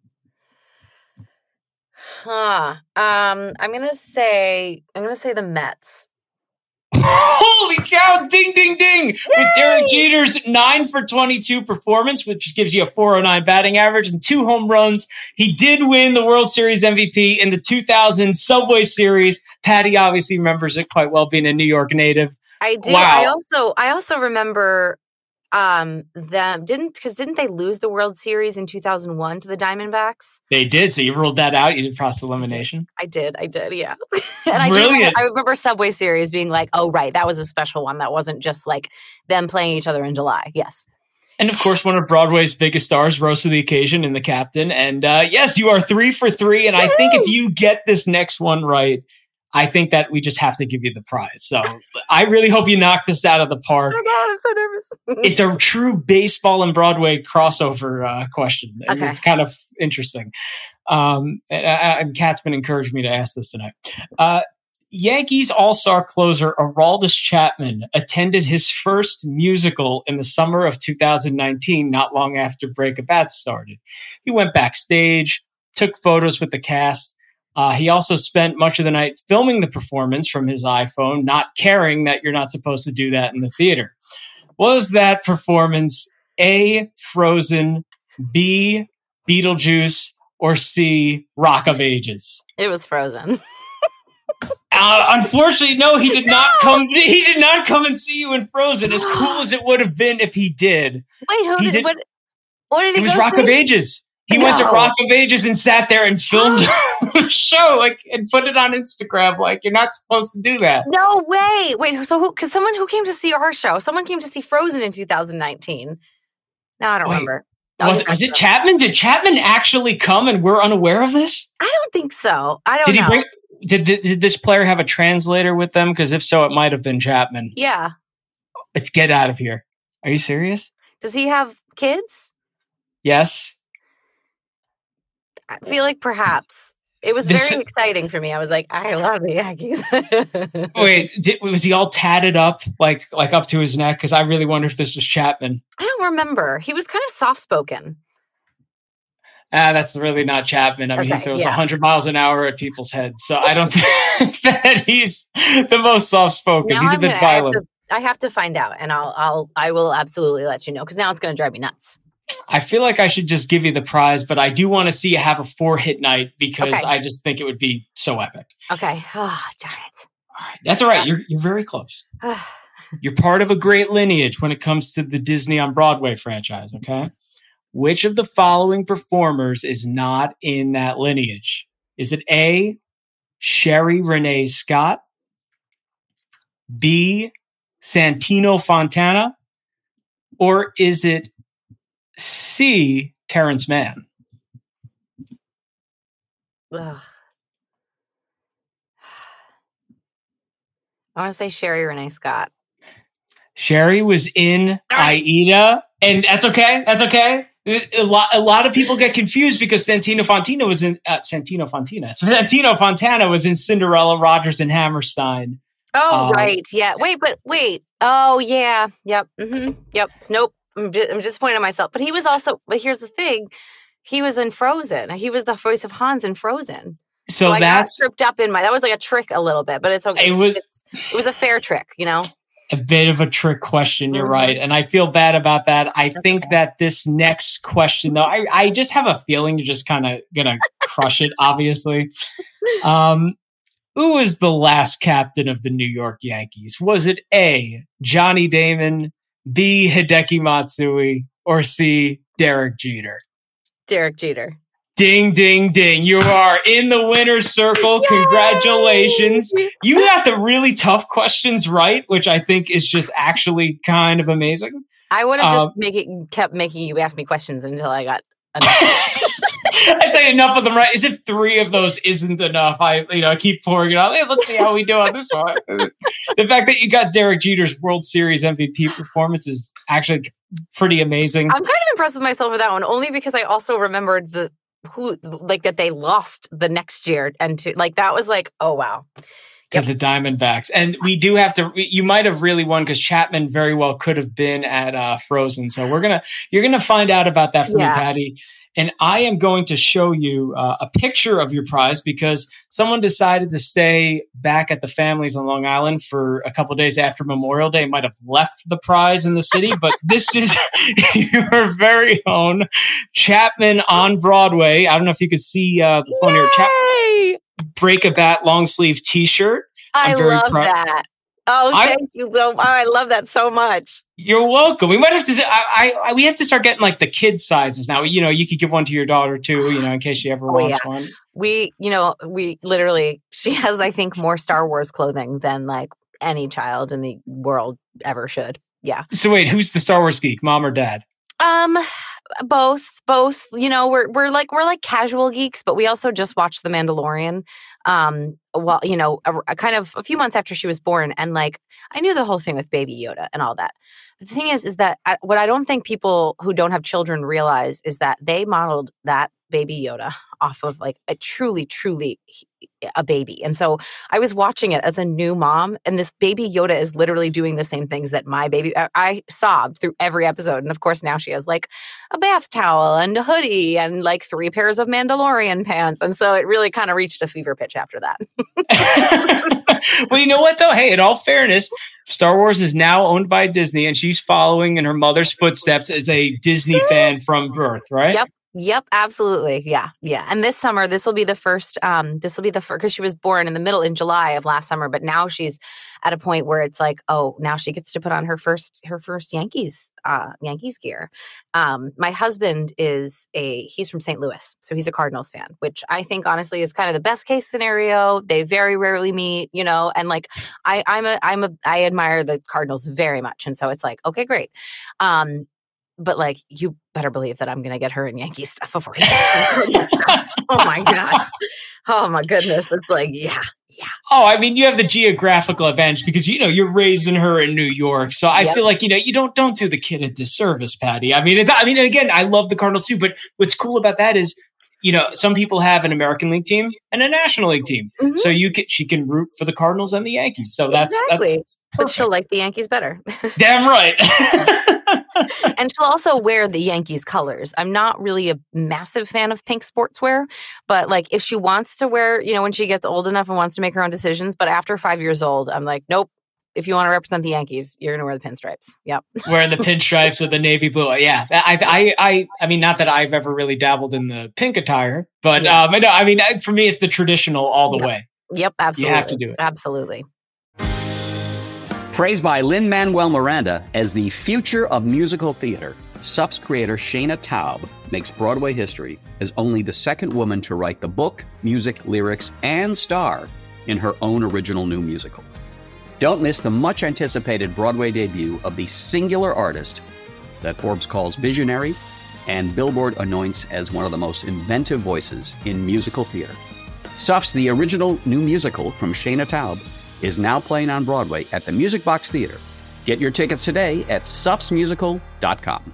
S5: I'm gonna say the Mets.
S4: Holy cow! Ding, ding, ding! Yay! With Derek Jeter's 9 for 22 performance, which gives you a 409 batting average and 2 home runs, he did win the World Series MVP in the 2000 Subway Series. Patty obviously remembers it quite well, being a New York native.
S5: I do.
S4: Wow.
S5: I also remember them didn't they lose the World Series in 2001 to the Diamondbacks? They
S4: did. So you ruled that out. You did process elimination.
S5: I did. Yeah. And
S4: Brilliant.
S5: I remember Subway Series being like, oh right, that was a special one. That wasn't just like them playing each other in July. Yes.
S4: And of course, one of Broadway's biggest stars rose to the occasion in the captain. And yes, you are 3 for 3. And I think if you get this next one right, I think that we just have to give you the prize. So I really hope you knock this out of the park.
S5: Oh, God, I'm so nervous.
S4: It's a true baseball and Broadway crossover question.
S5: Okay.
S4: It's kind of interesting. And Kat's been encouraging me to ask this tonight. Yankees All-Star closer Aroldis Chapman attended his first musical in the summer of 2019, not long after Break a Bat started. He went backstage, took photos with the cast. He also spent much of the night filming the performance from his iPhone, not caring that you're not supposed to do that in the theater. Was that performance A, Frozen, B, Beetlejuice, or C, Rock of Ages?
S5: It was Frozen.
S4: Unfortunately, no, he did not come. He did not come and see you in Frozen. As cool as it would have been if he did.
S5: Wait, what did he
S4: It was
S5: go
S4: Rock
S5: see?
S4: of Ages. He went to Rock of Ages and sat there and filmed the show, and put it on Instagram. You're not supposed to do that.
S5: No way. Wait, so who? Because someone who came to see our show, someone came to see Frozen in 2019. No, I don't remember.
S4: Was it Chapman? Did Chapman actually come and we're unaware of this?
S5: I don't think so. I don't know.
S4: Did this player have a translator with them? Because if so, it might have been Chapman.
S5: Yeah.
S4: Let's get out of here. Are you serious?
S5: Does he have kids?
S4: Yes.
S5: I feel like perhaps. It was very exciting for me. I was like, I love the Yankees.
S4: Wait, was he all tatted up, like up to his neck? Because I really wonder if this was Chapman.
S5: I don't remember. He was kind of soft-spoken.
S4: That's really not Chapman. I mean, he throws 100 miles an hour at people's heads. So I don't think that he's the most soft-spoken. He's a bit violent.
S5: I have to find out, and I will absolutely let you know, because now it's going to drive me nuts.
S4: I feel like I should just give you the prize, but I do want to see you have a 4-hit night because I just think it would be so epic.
S5: Okay. Oh, darn it.
S4: All right. That's all right. You're very close. You're part of a great lineage when it comes to the Disney on Broadway franchise, okay? Which of the following performers is not in that lineage? Is it A, Sherry Renee Scott, B, Santino Fontana, or is it C, Terrence Mann?
S5: Ugh. I want to say Sherry Renee Scott.
S4: Sherry was in Aida, and that's okay. That's okay. A lot of people get confused because Santino Fontana was in Cinderella, Rodgers and Hammerstein.
S5: Oh, right. Yeah. Wait. Oh, yeah. Yep. Mm-hmm. Yep. Nope. I'm disappointed in myself. But here's the thing. He was in Frozen. He was the voice of Hans in Frozen. So I got tripped up that was like a trick a little bit, but it's okay. It was a fair trick,
S4: A bit of a trick question, you're right. And I feel bad about that. I think that this next question, though, I just have a feeling you're just kind of going to crush it, obviously. Who was the last captain of the New York Yankees? Was it A, Johnny Damon, B, Hideki Matsui, or C, Derek Jeter?
S5: Derek Jeter.
S4: Ding, ding, ding. You are in the winner's circle. Yay! Congratulations. You got the really tough questions right, which I think is just actually kind of amazing.
S5: I would have kept making you ask me questions until I got enough.
S4: I say enough of them right. As if 3 of those isn't enough. I keep pouring it out. Hey, let's see how we do on this one. The fact that you got Derek Jeter's World Series MVP performance is actually pretty amazing.
S5: I'm kind of impressed with myself with that one, only because I also remembered that they lost the next year, and that was like, oh wow.
S4: To the Diamondbacks. And we do have to, you might have really won because Chapman very well could have been at Frozen. So you're going to find out about that for me, Patty. And I am going to show you a picture of your prize because someone decided to stay back at the family's on Long Island for a couple of days after Memorial Day. Might have left the prize in the city, but this is your very own Chapman on Broadway. I don't know if you could see the phone here. Chapman Break a Bat long sleeve T-shirt.
S5: I love that. Oh, thank you. I love that so much.
S4: You're welcome. We might have to. We have to start getting like the kid sizes now. You could give one to your daughter too. In case she ever wants one.
S5: We literally, she has, I think, more Star Wars clothing than like any child in the world ever should. Yeah.
S4: So wait, who's the Star Wars geek, mom or dad?
S5: Both. We're like casual geeks, but we also just watched The Mandalorian. Kind of a few months after she was born, and like I knew the whole thing with Baby Yoda and all that. But the thing is that what I don't think people who don't have children realize is that they modeled that Baby Yoda off of like a truly, truly a baby. And so I was watching it as a new mom, and this baby Yoda is literally doing the same things that my baby, I sobbed through every episode. And of course, now she has like a bath towel and a hoodie and like 3 pairs of Mandalorian pants. And so it really kind of reached a fever pitch after that.
S4: Well, you know what though? Hey, in all fairness, Star Wars is now owned by Disney, and she's following in her mother's footsteps as a Disney fan from birth, right?
S5: Yep, absolutely. Yeah. And this summer, this will be the first, because she was born in July of last summer, but now she's at a point where it's like, oh, now she gets to put on her first Yankees gear. My husband he's from St. Louis, so he's a Cardinals fan, which I think honestly is kind of the best case scenario. They very rarely meet, and like I admire the Cardinals very much. And so it's like, okay, great. But like, you better believe that I'm going to get her in Yankee stuff before he gets her stuff. Oh my gosh. Oh my goodness. It's like, yeah.
S4: Oh, I mean, you have the geographical advantage because, you're raising her in New York. So I feel like, you don't do the kid a disservice, Patty. I mean, again, I love the Cardinals too, but what's cool about that is, some people have an American League team and a National League team. Mm-hmm. So she can root for the Cardinals and the Yankees. So that's
S5: but she'll like the Yankees better.
S4: Damn right.
S5: And she'll also wear the Yankees colors. I'm not really a massive fan of pink sportswear, but like if she wants to wear, when she gets old enough and wants to make her own decisions, but after 5 years old, I'm like, nope. If you want to represent the Yankees, you're going to wear the pinstripes. Yep.
S4: Wearing the pinstripes or the navy blue. Yeah. I mean, not that I've ever really dabbled in the pink attire, but for me, it's the traditional all the way.
S5: Yep. Absolutely.
S4: You have to do it.
S5: Absolutely.
S6: Praised by Lin-Manuel Miranda as the future of musical theater, SUF's creator Shayna Taub makes Broadway history as only the second woman to write the book, music, lyrics, and star in her own original new musical. Don't miss the much-anticipated Broadway debut of the singular artist that Forbes calls visionary and Billboard anoints as one of the most inventive voices in musical theater. SUF's The Original New Musical from Shayna Taub is now playing on Broadway at the Music Box Theater. Get your tickets today at sufsmusical.com.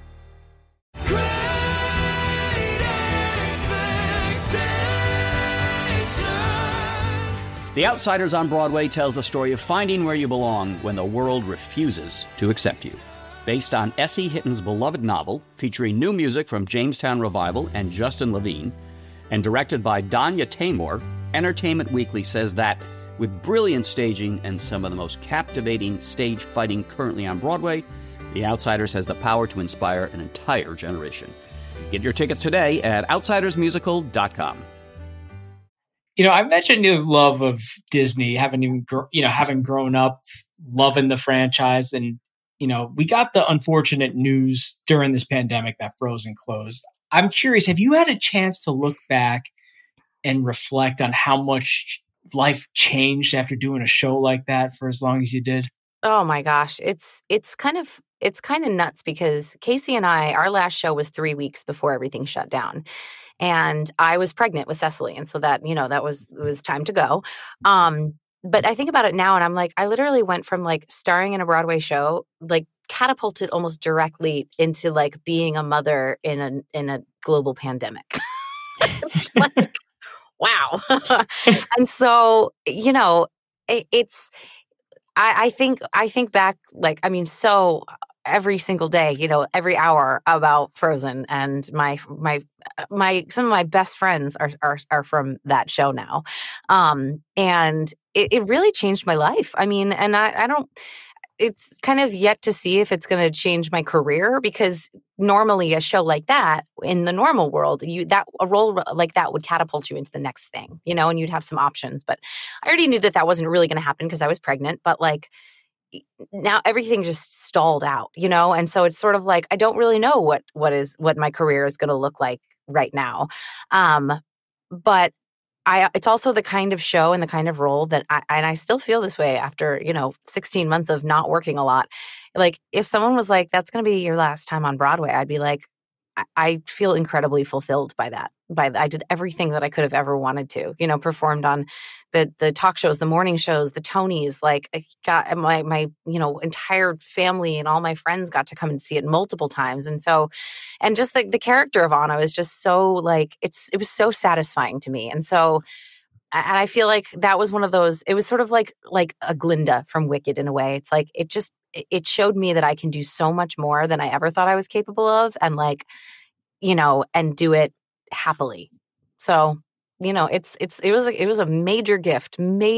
S6: The Outsiders on Broadway tells the story of finding where you belong when the world refuses to accept you. Based on S.E. Hitton's beloved novel, featuring new music from Jamestown Revival and Justin Levine, and directed by Danya Taymor, Entertainment Weekly says that with brilliant staging and some of the most captivating stage fighting currently on Broadway, The Outsiders has the power to inspire an entire generation. Get your tickets today at outsidersmusical.com.
S4: I mentioned your love of Disney, having grown up loving the franchise. And, we got the unfortunate news during this pandemic that Frozen closed. I'm curious, have you had a chance to look back and reflect on how much life changed after doing a show like that for as long as you did?
S5: Oh my gosh. It's kind of nuts because Casey and I, our last show was 3 weeks before everything shut down. And I was pregnant with Cecily. And so that, it was time to go. But I think about it now and I'm like, I literally went from like starring in a Broadway show, like catapulted almost directly into like being a mother in a global pandemic. It's like, wow. And so, I think back, like, so every single day, every hour about Frozen, and my some of my best friends are from that show now. And it really changed my life. And I don't, it's kind of yet to see if it's going to change my career, because normally a show like that in the normal world, a role like that would catapult you into the next thing, and you'd have some options. But I already knew that wasn't really going to happen because I was pregnant. But like now everything just stalled out, and so it's sort of like I don't really know what my career is going to look like right now. But it's also the kind of show and the kind of role that I still feel this way after, 16 months of not working a lot. Like if someone was like, that's going to be your last time on Broadway, I'd be like, I feel incredibly fulfilled by that. I did everything that I could have ever wanted to, performed on the talk shows, the morning shows, the Tonys. Like I got my entire family and all my friends got to come and see it multiple times. And so, and just the character of Anna was just so like, it was so satisfying to me. And so and I feel like that was one of those, it was sort of like a Glinda from Wicked in a way. It's like, it showed me that I can do so much more than I ever thought I was capable of, and like, and do it happily. So, it was a major gift.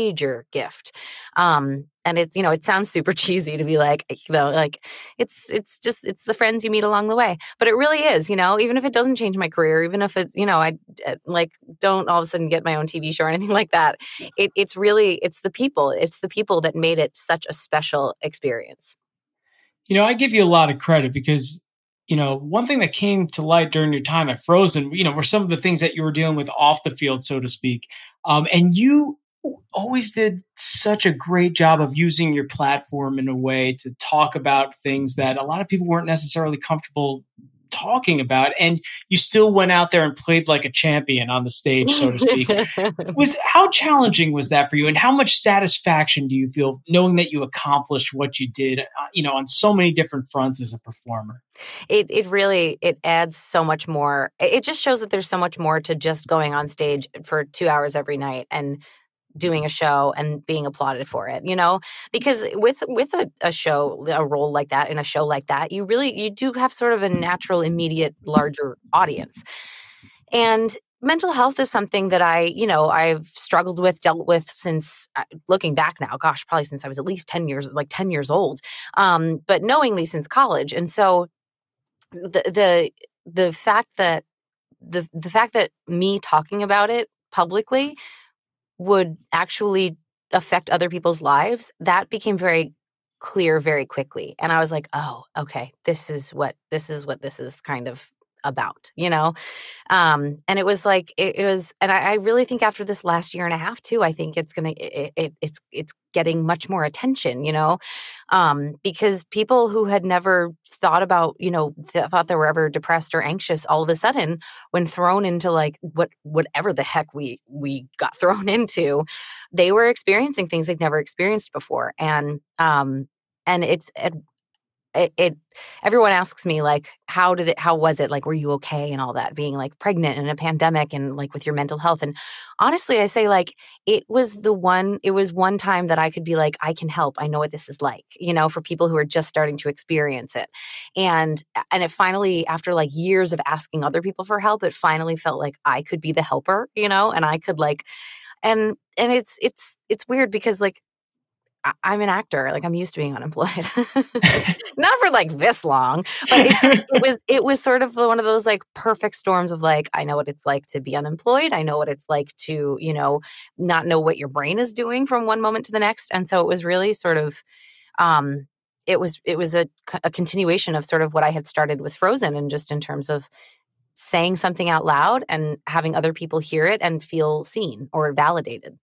S5: And it's, it sounds super cheesy to be like, like it's the friends you meet along the way, but it really is, even if it doesn't change my career, even if it's, I like don't all of a sudden get my own TV show or anything like that. It's the people that made it such a special experience.
S4: I give you a lot of credit because, one thing that came to light during your time at Frozen, were some of the things that you were dealing with off the field, so to speak. And you always did such a great job of using your platform in a way to talk about things that a lot of people weren't necessarily comfortable talking about, and you still went out there and played like a champion on the stage, so to speak. How challenging was that for you, and how much satisfaction do you feel knowing that you accomplished what you did, on so many different fronts as a performer?
S5: It really adds so much more. It just shows that there's so much more to just going on stage for 2 hours every night and doing a show and being applauded for it, because with a role like that in a show like that, you do have sort of a natural, immediate, larger audience. And mental health is something that I've struggled with, dealt with since, looking back now, gosh, probably since I was at least 10 years old, but knowingly since college. And so the fact that the fact that me talking about it publicly would actually affect other people's lives, that became very clear very quickly. And I was like, oh, okay, this is what this is kind of about, and it was like, and I really think after this last year and a half too, I think it's getting much more attention, because people who had never thought about, thought they were ever depressed or anxious, all of a sudden, when thrown into like whatever the heck we got thrown into, they were experiencing things they'd never experienced before. And everyone asks me like, how was it? Like, were you okay? And all that, being like pregnant in a pandemic and like with your mental health. And honestly, I say like, it was one time that I could be like, I can help. I know what this is like, for people who are just starting to experience it. And it finally, after like years of asking other people for help, it finally felt like I could be the helper, and I could like, and it's weird because like, I'm an actor. Like, I'm used to being unemployed, not for like this long, but it was sort of one of those like perfect storms of like, I know what it's like to be unemployed. I know what it's like to, not know what your brain is doing from one moment to the next. And so it was really sort of, it was a continuation of sort of what I had started with Frozen, and just in terms of saying something out loud and having other people hear it and feel seen or validated.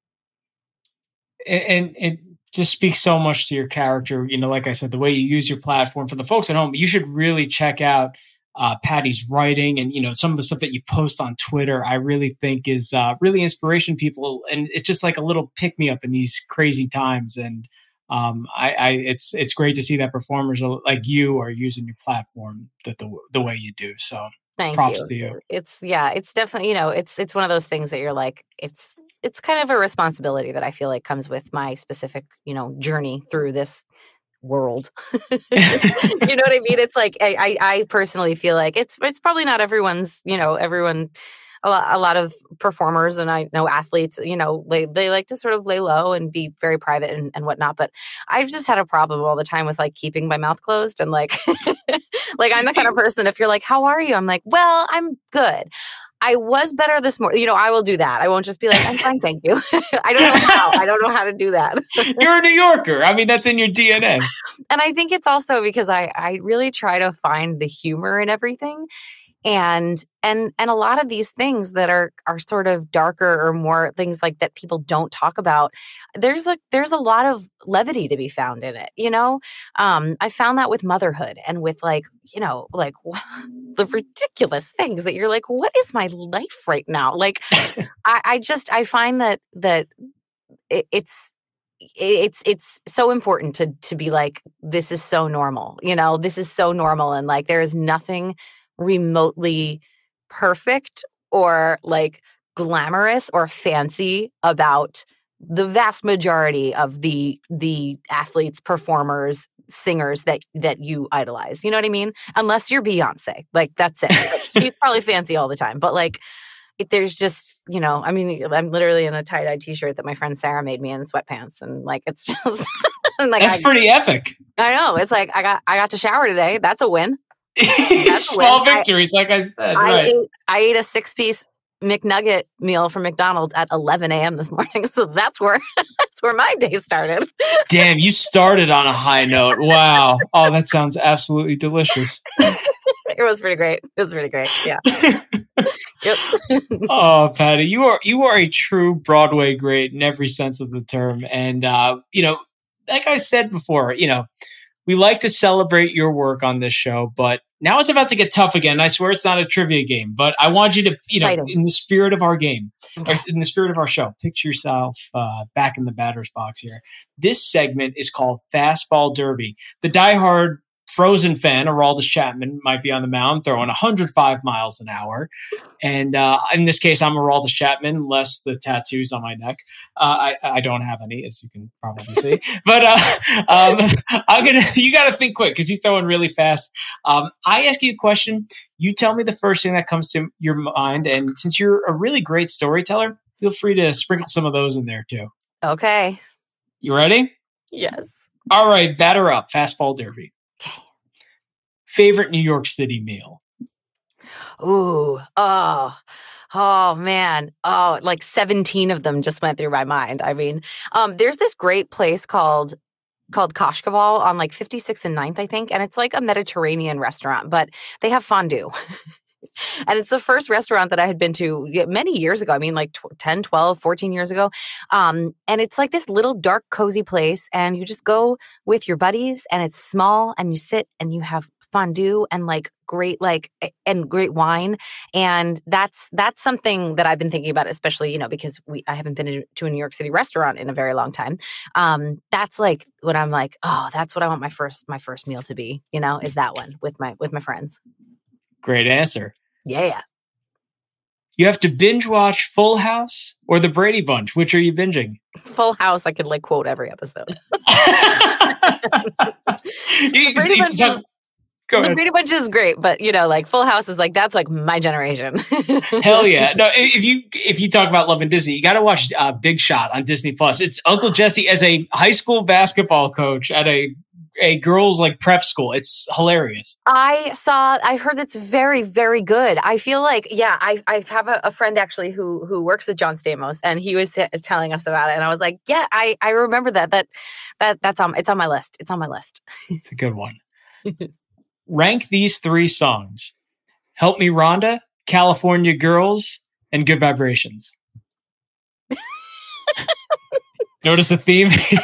S4: And it just speaks so much to your character. Like I said, the way you use your platform. For the folks at home, you should really check out Patty's writing and, some of the stuff that you post on Twitter. I really think is really inspiration people. And it's just like a little pick me up in these crazy times. And it's great to see that performers like you are using your platform the way you do. So props to you.
S5: It's definitely, it's one of those things that you're like, it's kind of a responsibility that I feel like comes with my specific, journey through this world. You know what I mean? It's like, I personally feel like it's probably not everyone's, everyone, a lot of performers, and I know athletes, they like to sort of lay low and be very private and whatnot. But I've just had a problem all the time with like keeping my mouth closed and like, like I'm the kind of person, if you're like, how are you? I'm like, well, I'm good. I was better this morning. I will do that. I won't just be like, I'm fine, thank you. I don't know how. I don't know how to do that.
S4: You're a New Yorker. I mean, that's in your DNA.
S5: And I think it's also because I really try to find the humor in everything. And a lot of these things that are sort of darker or more things like that people don't talk about, there's a lot of levity to be found in it. I found that with motherhood and with like, like the ridiculous things that you're like, what is my life right now? Like, I find that it's so important to be like, this is so normal, this is so normal. And like, there is nothing remotely perfect or like glamorous or fancy about the vast majority of the athletes, performers, singers that you idolize. You know what I mean? Unless you're Beyonce. Like, that's it. Like, she's probably fancy all the time. But like, if there's just, you know, I mean, I'm literally in a tie-dye t-shirt that my friend Sarah made me in sweatpants. And like, it's just like,
S4: that's pretty epic.
S5: I know. It's like, I got to shower today. That's a win.
S4: That's Small victories, like I said.
S5: I ate a 6-piece McNugget meal from McDonald's at 11 a.m. this morning. So that's where my day started.
S4: Damn, you started on a high note. Wow. Oh, that sounds absolutely delicious.
S5: It was pretty great. Yeah. Yep.
S4: Oh, Patty, you are a true Broadway great in every sense of the term. And, you know, like I said before, you know, we like to celebrate your work on this show, but now it's about to get tough again. I swear it's not a trivia game, but I want you to, you know, in the spirit of our game, or in the spirit of our show, picture yourself back in the batter's box here. This segment is called Fastball Derby. The diehard Frozen fan, Aroldis Chapman, might be on the mound throwing 105 miles an hour. And in this case, I'm Aroldis Chapman, less the tattoos on my neck. I don't have any, as you can probably see. But you got to think quick because he's throwing really fast. I ask you a question. You tell me the first thing that comes to your mind. And since you're a really great storyteller, feel free to sprinkle some of those in there too.
S5: Okay.
S4: You ready?
S5: Yes.
S4: All right, batter up. Fastball Derby. Favorite New York City meal?
S5: Ooh, oh man. Oh, like 17 of them just went through my mind. I mean, there's this great place called Koshkaval on like 56th and 9th, I think. And it's like a Mediterranean restaurant, but they have fondue. And it's the first restaurant that I had been to many years ago. I mean, like 10, 12, 14 years ago. And it's like this little dark, cozy place. And you just go with your buddies and it's small and you sit and you have fondue and like great wine. And that's something that I've been thinking about, especially, you know, because I haven't been to a New York City restaurant in a very long time. That's like when I'm like, oh, that's what I want my first meal to be, you know, is that one with my friends.
S4: Great answer.
S5: Yeah.
S4: You have to binge watch Full House or The Brady Bunch. Which are you binging?
S5: Full House. I could like quote every episode. The Brady Bunch is great, but you know, like Full House is like, that's like my generation.
S4: Hell yeah. No, if you talk about loving Disney, you got to watch Big Shot on Disney Plus. It's Uncle Jesse as a high school basketball coach at a girls like prep school. It's hilarious.
S5: I heard it's very, very good. I feel like, yeah, I have a friend actually who works with John Stamos, and he was telling us about it. And I was like, yeah, I remember it's on my list. It's on my list.
S4: It's a good one. Rank these 3 songs: Help Me Rhonda, California Girls, and Good Vibrations. Notice a theme here?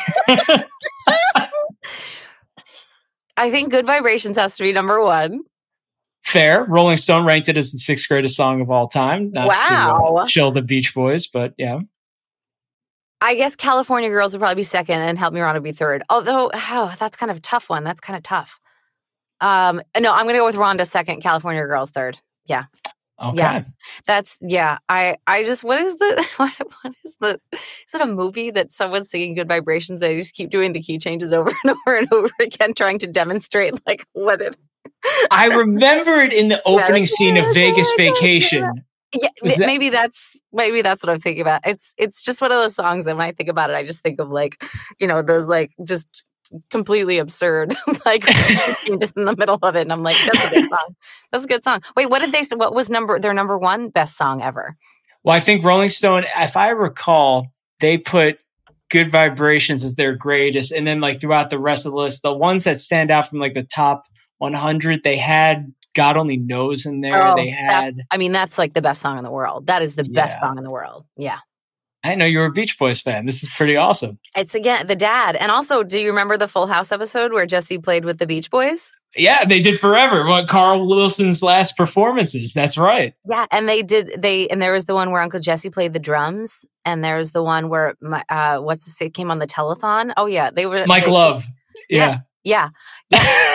S5: I think Good Vibrations has to be number 1.
S4: Fair. Rolling Stone ranked it as the 6th greatest song of all time.
S5: Wow.
S4: To chill the Beach Boys, but yeah.
S5: I guess California Girls would probably be 2nd and Help Me Rhonda would be 3rd. Although, that's kind of a tough one. That's kind of tough. No, I'm going to go with Rhonda 2nd, California Girls 3rd. Yeah.
S4: Okay.
S5: Yeah. I just, what is it a movie that someone's singing Good Vibrations? They just keep doing the key changes over and over and over again, trying to demonstrate like what it.
S4: I remember it in the opening scene of Vegas Vacation.
S5: Yeah, maybe that's what I'm thinking about. It's just one of those songs that when I think about it, I just think of like, you know, those like just completely absurd, like just in the middle of it. And I'm like, that's a good song. That's a good song. Wait, what did they say? What was their number 1 best song ever?
S4: Well, I think Rolling Stone, if I recall, they put Good Vibrations as their greatest. And then like throughout the rest of the list, the ones that stand out from like the top 100, they had God Only Knows in there. That's like the best song in the world. That is the best song in the world. Yeah. I know you're a Beach Boys fan. This is pretty awesome.
S5: It's, again, the dad. And also, do you remember the Full House episode where Jesse played with the Beach Boys?
S4: Yeah, they did Forever. Carl Wilson's last performances. That's right.
S5: Yeah, and and there was the one where Uncle Jesse played the drums. And there was the one where, what's his face came on the telethon. Oh, yeah.
S4: Mike Love. Yeah.
S5: Yeah.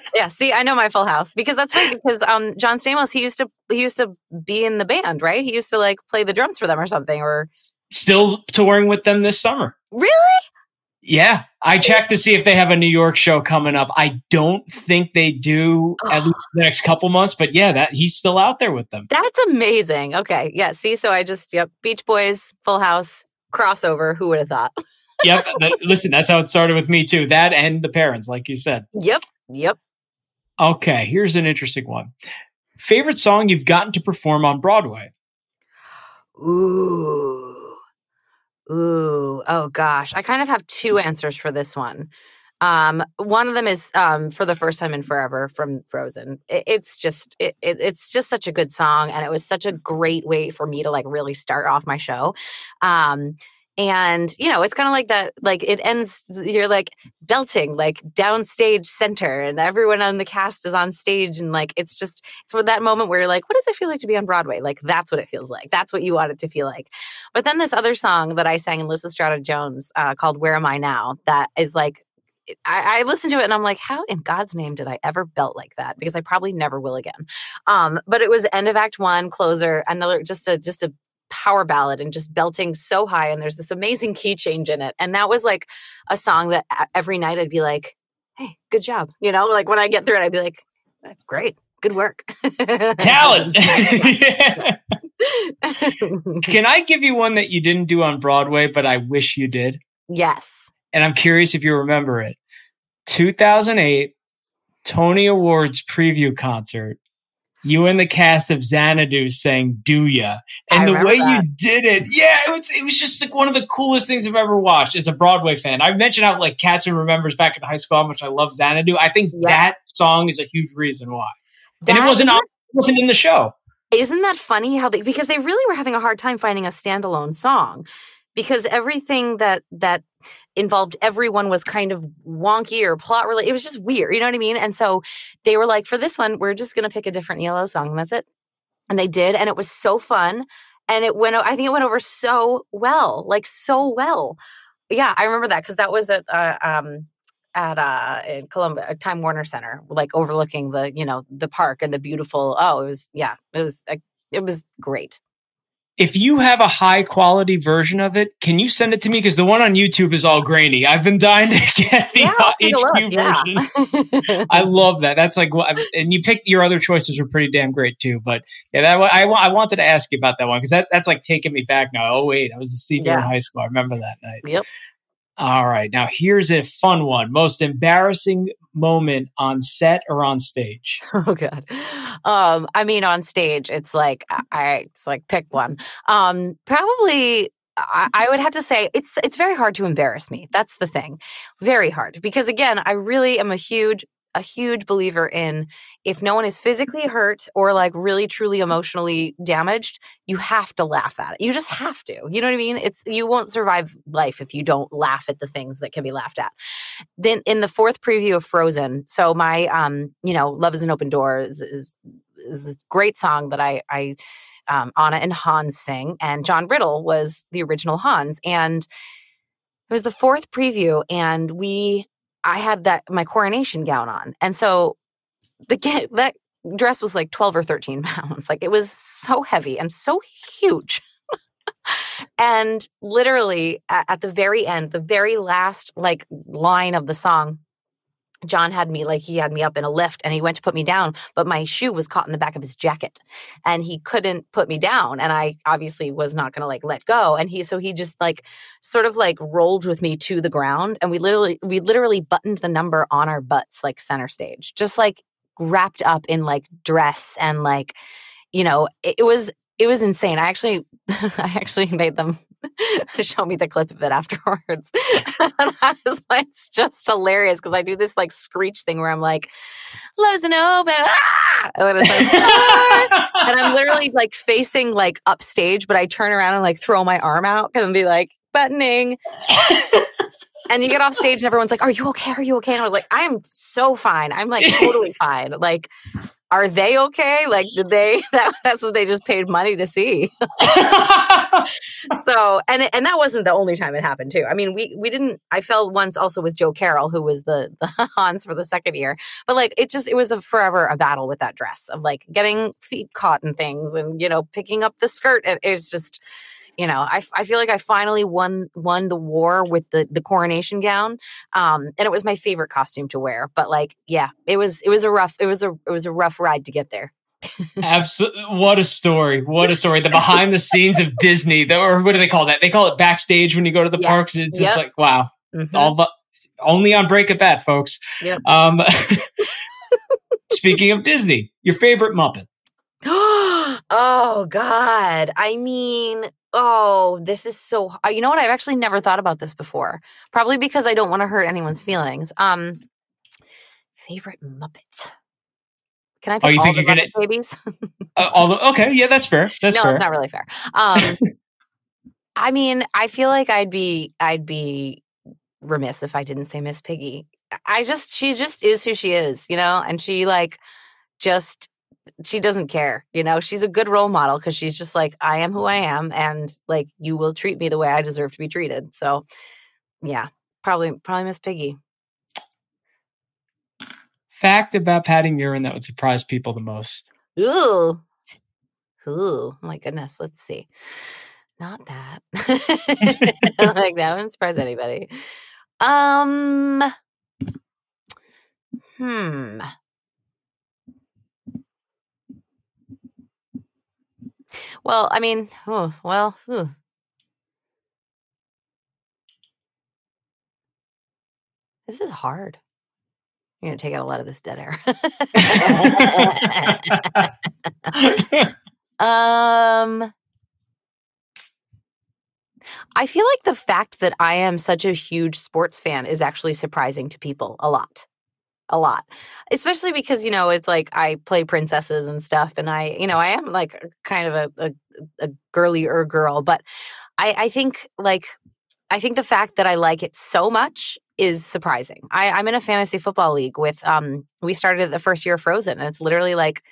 S5: Yeah, see, I know my Full House because that's right. Because John Stamos, he used to be in the band, right? He used to like play the drums for them or something. Or
S4: Still touring with them this summer.
S5: Really?
S4: Yeah, I checked to see if they have a New York show coming up. I don't think they do at least the next couple months, but yeah, that he's still out there with them.
S5: That's amazing. Okay, yeah. See, so I just Beach Boys, Full House, crossover. Who would have thought?
S4: Yep. Listen, that's how it started with me too. That and the Parents, like you said.
S5: Yep.
S4: Okay, here's an interesting one. Favorite song you've gotten to perform on Broadway?
S5: Ooh. Oh gosh. I kind of have two answers for this one. One of them is For the First Time in Forever from Frozen. It's just such a good song, and it was such a great way for me to like really start off my show. And, it's kind of like that, like it ends, you're like belting, like downstage center, and everyone on the cast is on stage. And like, it's for that moment where you're like, what does it feel like to be on Broadway? Like, that's what it feels like. That's what you want it to feel like. But then this other song that I sang in Lysistrata Jones called Where Am I Now? That is like, I listened to it and I'm like, how in God's name did I ever belt like that? Because I probably never will again. But it was end of Act 1, closer, another, just a power ballad and just belting so high, and there's this amazing key change in it, and that was like a song that every night I'd be like, hey, good job, like when I get through it I'd be like, great, good work.
S4: Talent. Can I give you one that you didn't do on Broadway but I wish you did?
S5: Yes.
S4: And I'm curious if you remember it. 2008 Tony Awards preview concert. You and the cast of Xanadu sang "Do Ya," and the way you did it, it was just like one of the coolest things I've ever watched as a Broadway fan. I've mentioned how like Catherine remembers back in high school how much I love Xanadu. I think that song is a huge reason why, and it wasn't in the show.
S5: Isn't that funny how because they really were having a hard time finding a standalone song, because everything that involved everyone was kind of wonky or plot related. It was just weird. You know what I mean? And so they were like, for this one, we're just going to pick a different ELO song, and that's it. And they did. And it was so fun. And I think it went over so well, like so well. Yeah. I remember that because that was at in Columbia, Time Warner Center, like overlooking the park and the beautiful, it was great.
S4: If you have a high quality version of it, can you send it to me? Because the one on YouTube is all grainy. I've been dying to get the HQ version. I love that. That's like, and you picked your other choices were pretty damn great too. But yeah, I wanted to ask you about that one because that's like taking me back now. Oh wait, I was a senior in high school. I remember that night.
S5: Yep.
S4: All right, now here's a fun one. Most embarrassing moment on set or on stage?
S5: Oh God. I mean, on stage, it's like pick one. Probably I would have to say it's very hard to embarrass me. That's the thing. Very hard. Because again, I really am a huge believer in if no one is physically hurt or like really truly emotionally damaged, you have to laugh at it. You just have to. You know what I mean? You won't survive life if you don't laugh at the things that can be laughed at. Then in the fourth preview of Frozen, so my Love is an Open Door is this great song that I Anna and Hans sing, and John Riddle was the original Hans, and it was the fourth preview, and I had my coronation gown on. And so that dress was like 12 or 13 pounds. Like it was so heavy and so huge. And literally at the very end, the very last like line of the song, John had me up in a lift and he went to put me down, but my shoe was caught in the back of his jacket and he couldn't put me down. And I obviously was not going to like let go. And he just like sort of like rolled with me to the ground. And we literally buttoned the number on our butts, like center stage, just like wrapped up in like dress. And like, it was insane. I actually made them show me the clip of it afterwards. And I was like, it's just hilarious because I do this like screech thing where I'm like, love's an open, ah! And then it's like, ah! And I'm literally like facing like upstage, but I turn around and like throw my arm out and be like, buttoning. And you get off stage and everyone's like, are you okay? Are you okay? And I was like, I am so fine. I'm like totally fine. Like, are they okay? Like, did they, that's what they just paid money to see. So, and that wasn't the only time it happened too. I mean, we didn't, I fell once also with Joe Carroll, who was the Hans for the second year, but like, it was forever a battle with that dress of like getting feet caught in things and, picking up the skirt. And it's just, I feel like I finally won the war with the coronation gown. And it was my favorite costume to wear, but like, yeah, it was a rough ride to get there.
S4: Absolutely. What a story. The behind the scenes of Disney, or what do they call that? They call it backstage when you go to the parks. It's just like, wow. Mm-hmm. Only on Break It Bad, folks. Yep. Speaking of Disney, your favorite Muppet?
S5: Oh God. I mean, this is so, you know what? I've actually never thought about this before. Probably because I don't want to hurt anyone's feelings. Favorite Muppet. Can I pick all the Muppet babies?
S4: Okay, yeah, that's fair.
S5: No, it's not really fair. I mean, I feel like I'd be remiss if I didn't say Miss Piggy. She just is who she is, and she she doesn't care, she's a good role model because she's just like, I am who I am, and like, you will treat me the way I deserve to be treated. So yeah, probably Miss Piggy.
S4: Fact about Patty Murin that would surprise people the most.
S5: Ooh, my goodness. Let's see. Not that. Like, that wouldn't surprise anybody. Well, I mean, this is hard. You're going to take out a lot of this dead air. I feel like the fact that I am such a huge sports fan is actually surprising to people a lot. Especially because, it's like I play princesses and stuff, and I am like kind of a girlier girl, but I think the fact that I like it so much is surprising. I'm in a fantasy football league with, we started the first year of Frozen, and it's literally like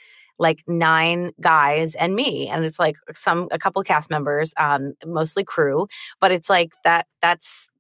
S5: 9 guys and me. And it's like a couple cast members, mostly crew, but it's like that's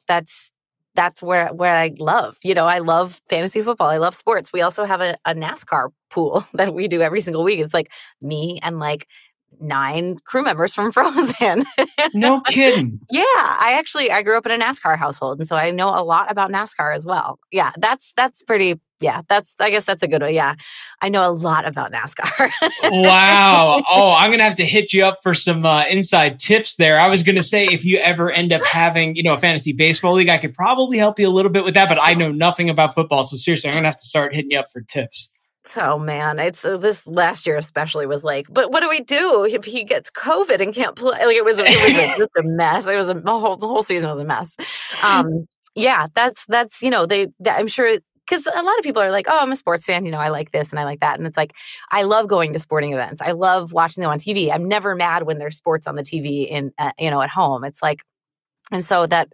S5: where I love, I love fantasy football. I love sports. We also have a NASCAR pool that we do every single week. It's like me and like 9 crew members from Frozen.
S4: No kidding.
S5: Yeah. I grew up in a NASCAR household, and so I know a lot about NASCAR as well. Yeah. That's pretty, yeah, I guess that's a good one. Yeah. I know a lot about NASCAR.
S4: Wow. Oh, I'm going to have to hit you up for some inside tips there. I was going to say, if you ever end up having, a fantasy baseball league, I could probably help you a little bit with that, but I know nothing about football. So seriously, I'm going to have to start hitting you up for tips.
S5: Oh man, it's this last year especially was like, but what do we do if he gets COVID and can't play? Like, it was just a mess. It was the whole season was a mess. Yeah, that's I'm sure, because a lot of people are like, oh, I'm a sports fan, I like this and I like that, and it's like, I love going to sporting events. I love watching them on TV. I'm never mad when there's sports on the TV in at home. It's like, and so that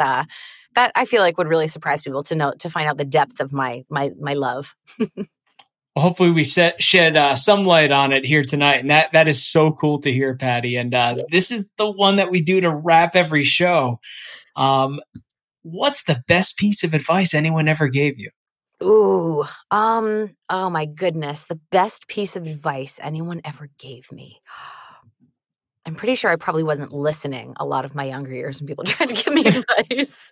S5: I feel like would really surprise people to find out the depth of my love.
S4: Well, hopefully we shed some light on it here tonight. And that is so cool to hear, Patty. And this is the one that we do to wrap every show. What's the best piece of advice anyone ever gave you?
S5: Ooh, oh my goodness. The best piece of advice anyone ever gave me. I'm pretty sure I probably wasn't listening a lot of my younger years when people tried to give me advice.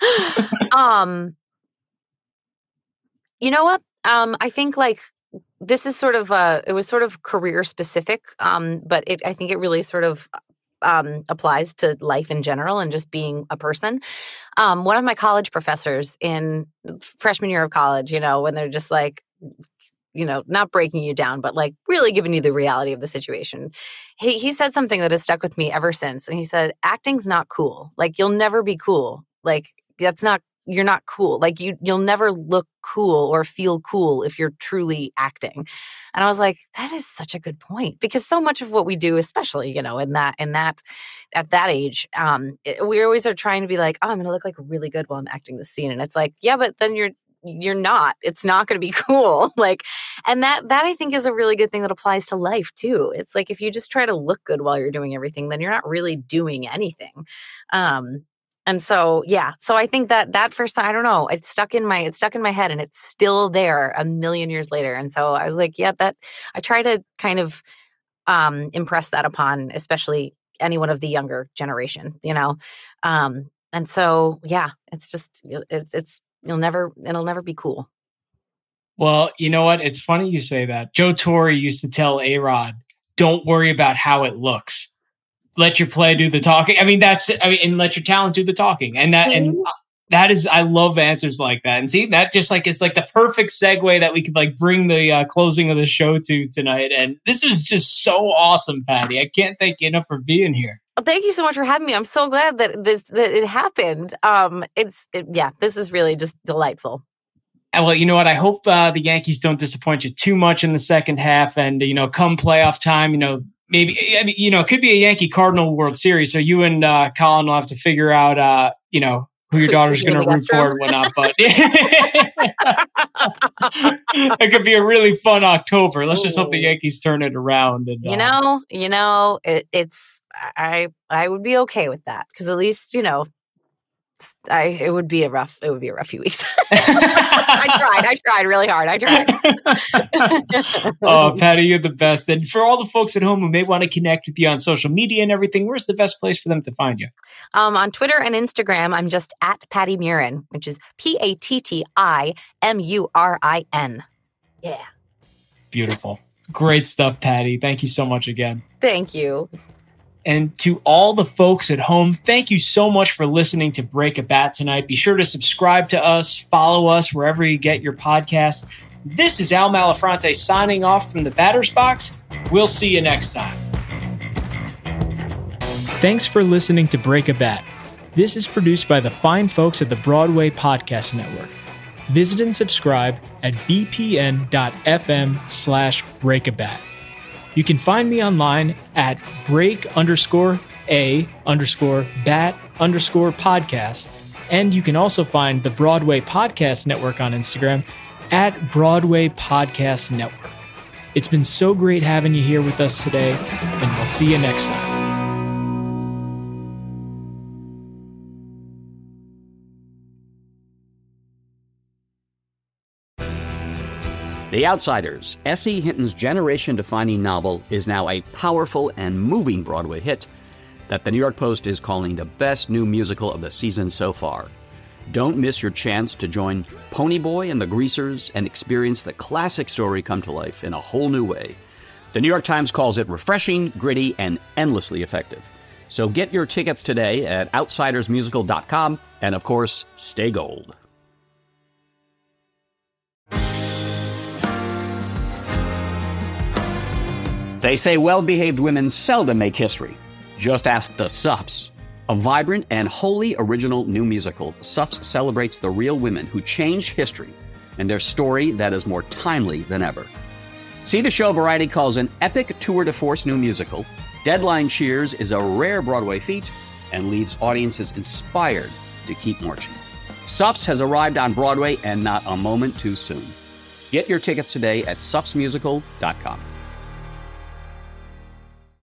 S5: You know what? I think like this is sort of it was sort of career specific, but I think it really sort of applies to life in general and just being a person. One of my college professors in freshman year of college, when they're just like, not breaking you down, but like really giving you the reality of the situation. He said something that has stuck with me ever since. And he said, acting's not cool. Like, you'll never be cool. Like, you're not cool. Like, you'll never look cool or feel cool if you're truly acting. And I was like, that is such a good point, because so much of what we do, especially, at that age, we always are trying to be like, oh, I'm going to look like really good while I'm acting this scene. And it's like, yeah, but then you're not. It's not going to be cool. Like, and that I think is a really good thing that applies to life too. It's like, if you just try to look good while you're doing everything, then you're not really doing anything. And so, yeah. So I think that first time, I don't know, it's stuck in my head, and it's still there a million years later. And so I was like, yeah, that I try to kind of impress that upon, especially anyone of the younger generation, you know? And so, yeah, it's just, it'll never be cool.
S4: Well, you know what? It's funny you say that. Joe Torre used to tell A-Rod, don't worry about how it looks. Let your play do the talking. And let your talent do the talking. And that is, I love answers like that. And see, that just like is like the perfect segue that we could like bring the closing of the show to tonight. And this is just so awesome, Patty. I can't thank you enough for being here.
S5: Well, thank you so much for having me. I'm so glad that it happened. This is really just delightful.
S4: Well, you know what? I hope the Yankees don't disappoint you too much in the second half. And, come playoff time, maybe, it could be a Yankee Cardinal World Series. So you and Colin will have to figure out, who your daughter's going to root for and whatnot. But it could be a really fun October. Let's just hope the Yankees turn it around. And,
S5: I would be okay with that, because at least, it would be a rough few weeks. I tried really hard.
S4: Oh, Patty, you're the best. And for all the folks at home who may want to connect with you on social media and everything, where's the best place for them to find you?
S5: On Twitter and Instagram, I'm just at Patty Murin, which is PattiMurin. Yeah.
S4: Beautiful. Great stuff, Patty. Thank you so much again.
S5: Thank you.
S4: And to all the folks at home, thank you so much for listening to Break a Bat tonight. Be sure to subscribe to us, follow us wherever you get your podcasts. This is Al Malafronte signing off from the Batter's Box. We'll see you next time.
S7: Thanks for listening to Break a Bat. This is produced by the fine folks at the Broadway Podcast Network. Visit and subscribe at bpn.fm/breakabat. You can find me online at break_a_bat_podcast. And you can also find the Broadway Podcast Network on Instagram at Broadway Podcast Network. It's been so great having you here with us today, and we'll see you next time.
S6: The Outsiders, S.E. Hinton's generation-defining novel, is now a powerful and moving Broadway hit that the New York Post is calling the best new musical of the season so far. Don't miss your chance to join Ponyboy and the Greasers and experience the classic story come to life in a whole new way. The New York Times calls it refreshing, gritty, and endlessly effective. So get your tickets today at outsidersmusical.com, and of course, stay gold. They say well-behaved women seldom make history. Just ask the Suffs. A vibrant and wholly original new musical, Suffs celebrates the real women who changed history and their story that is more timely than ever. See the show Variety calls an epic tour de force new musical. Deadline cheers is a rare Broadway feat and leaves audiences inspired to keep marching. Suffs has arrived on Broadway, and not a moment too soon. Get your tickets today at suffsmusical.com.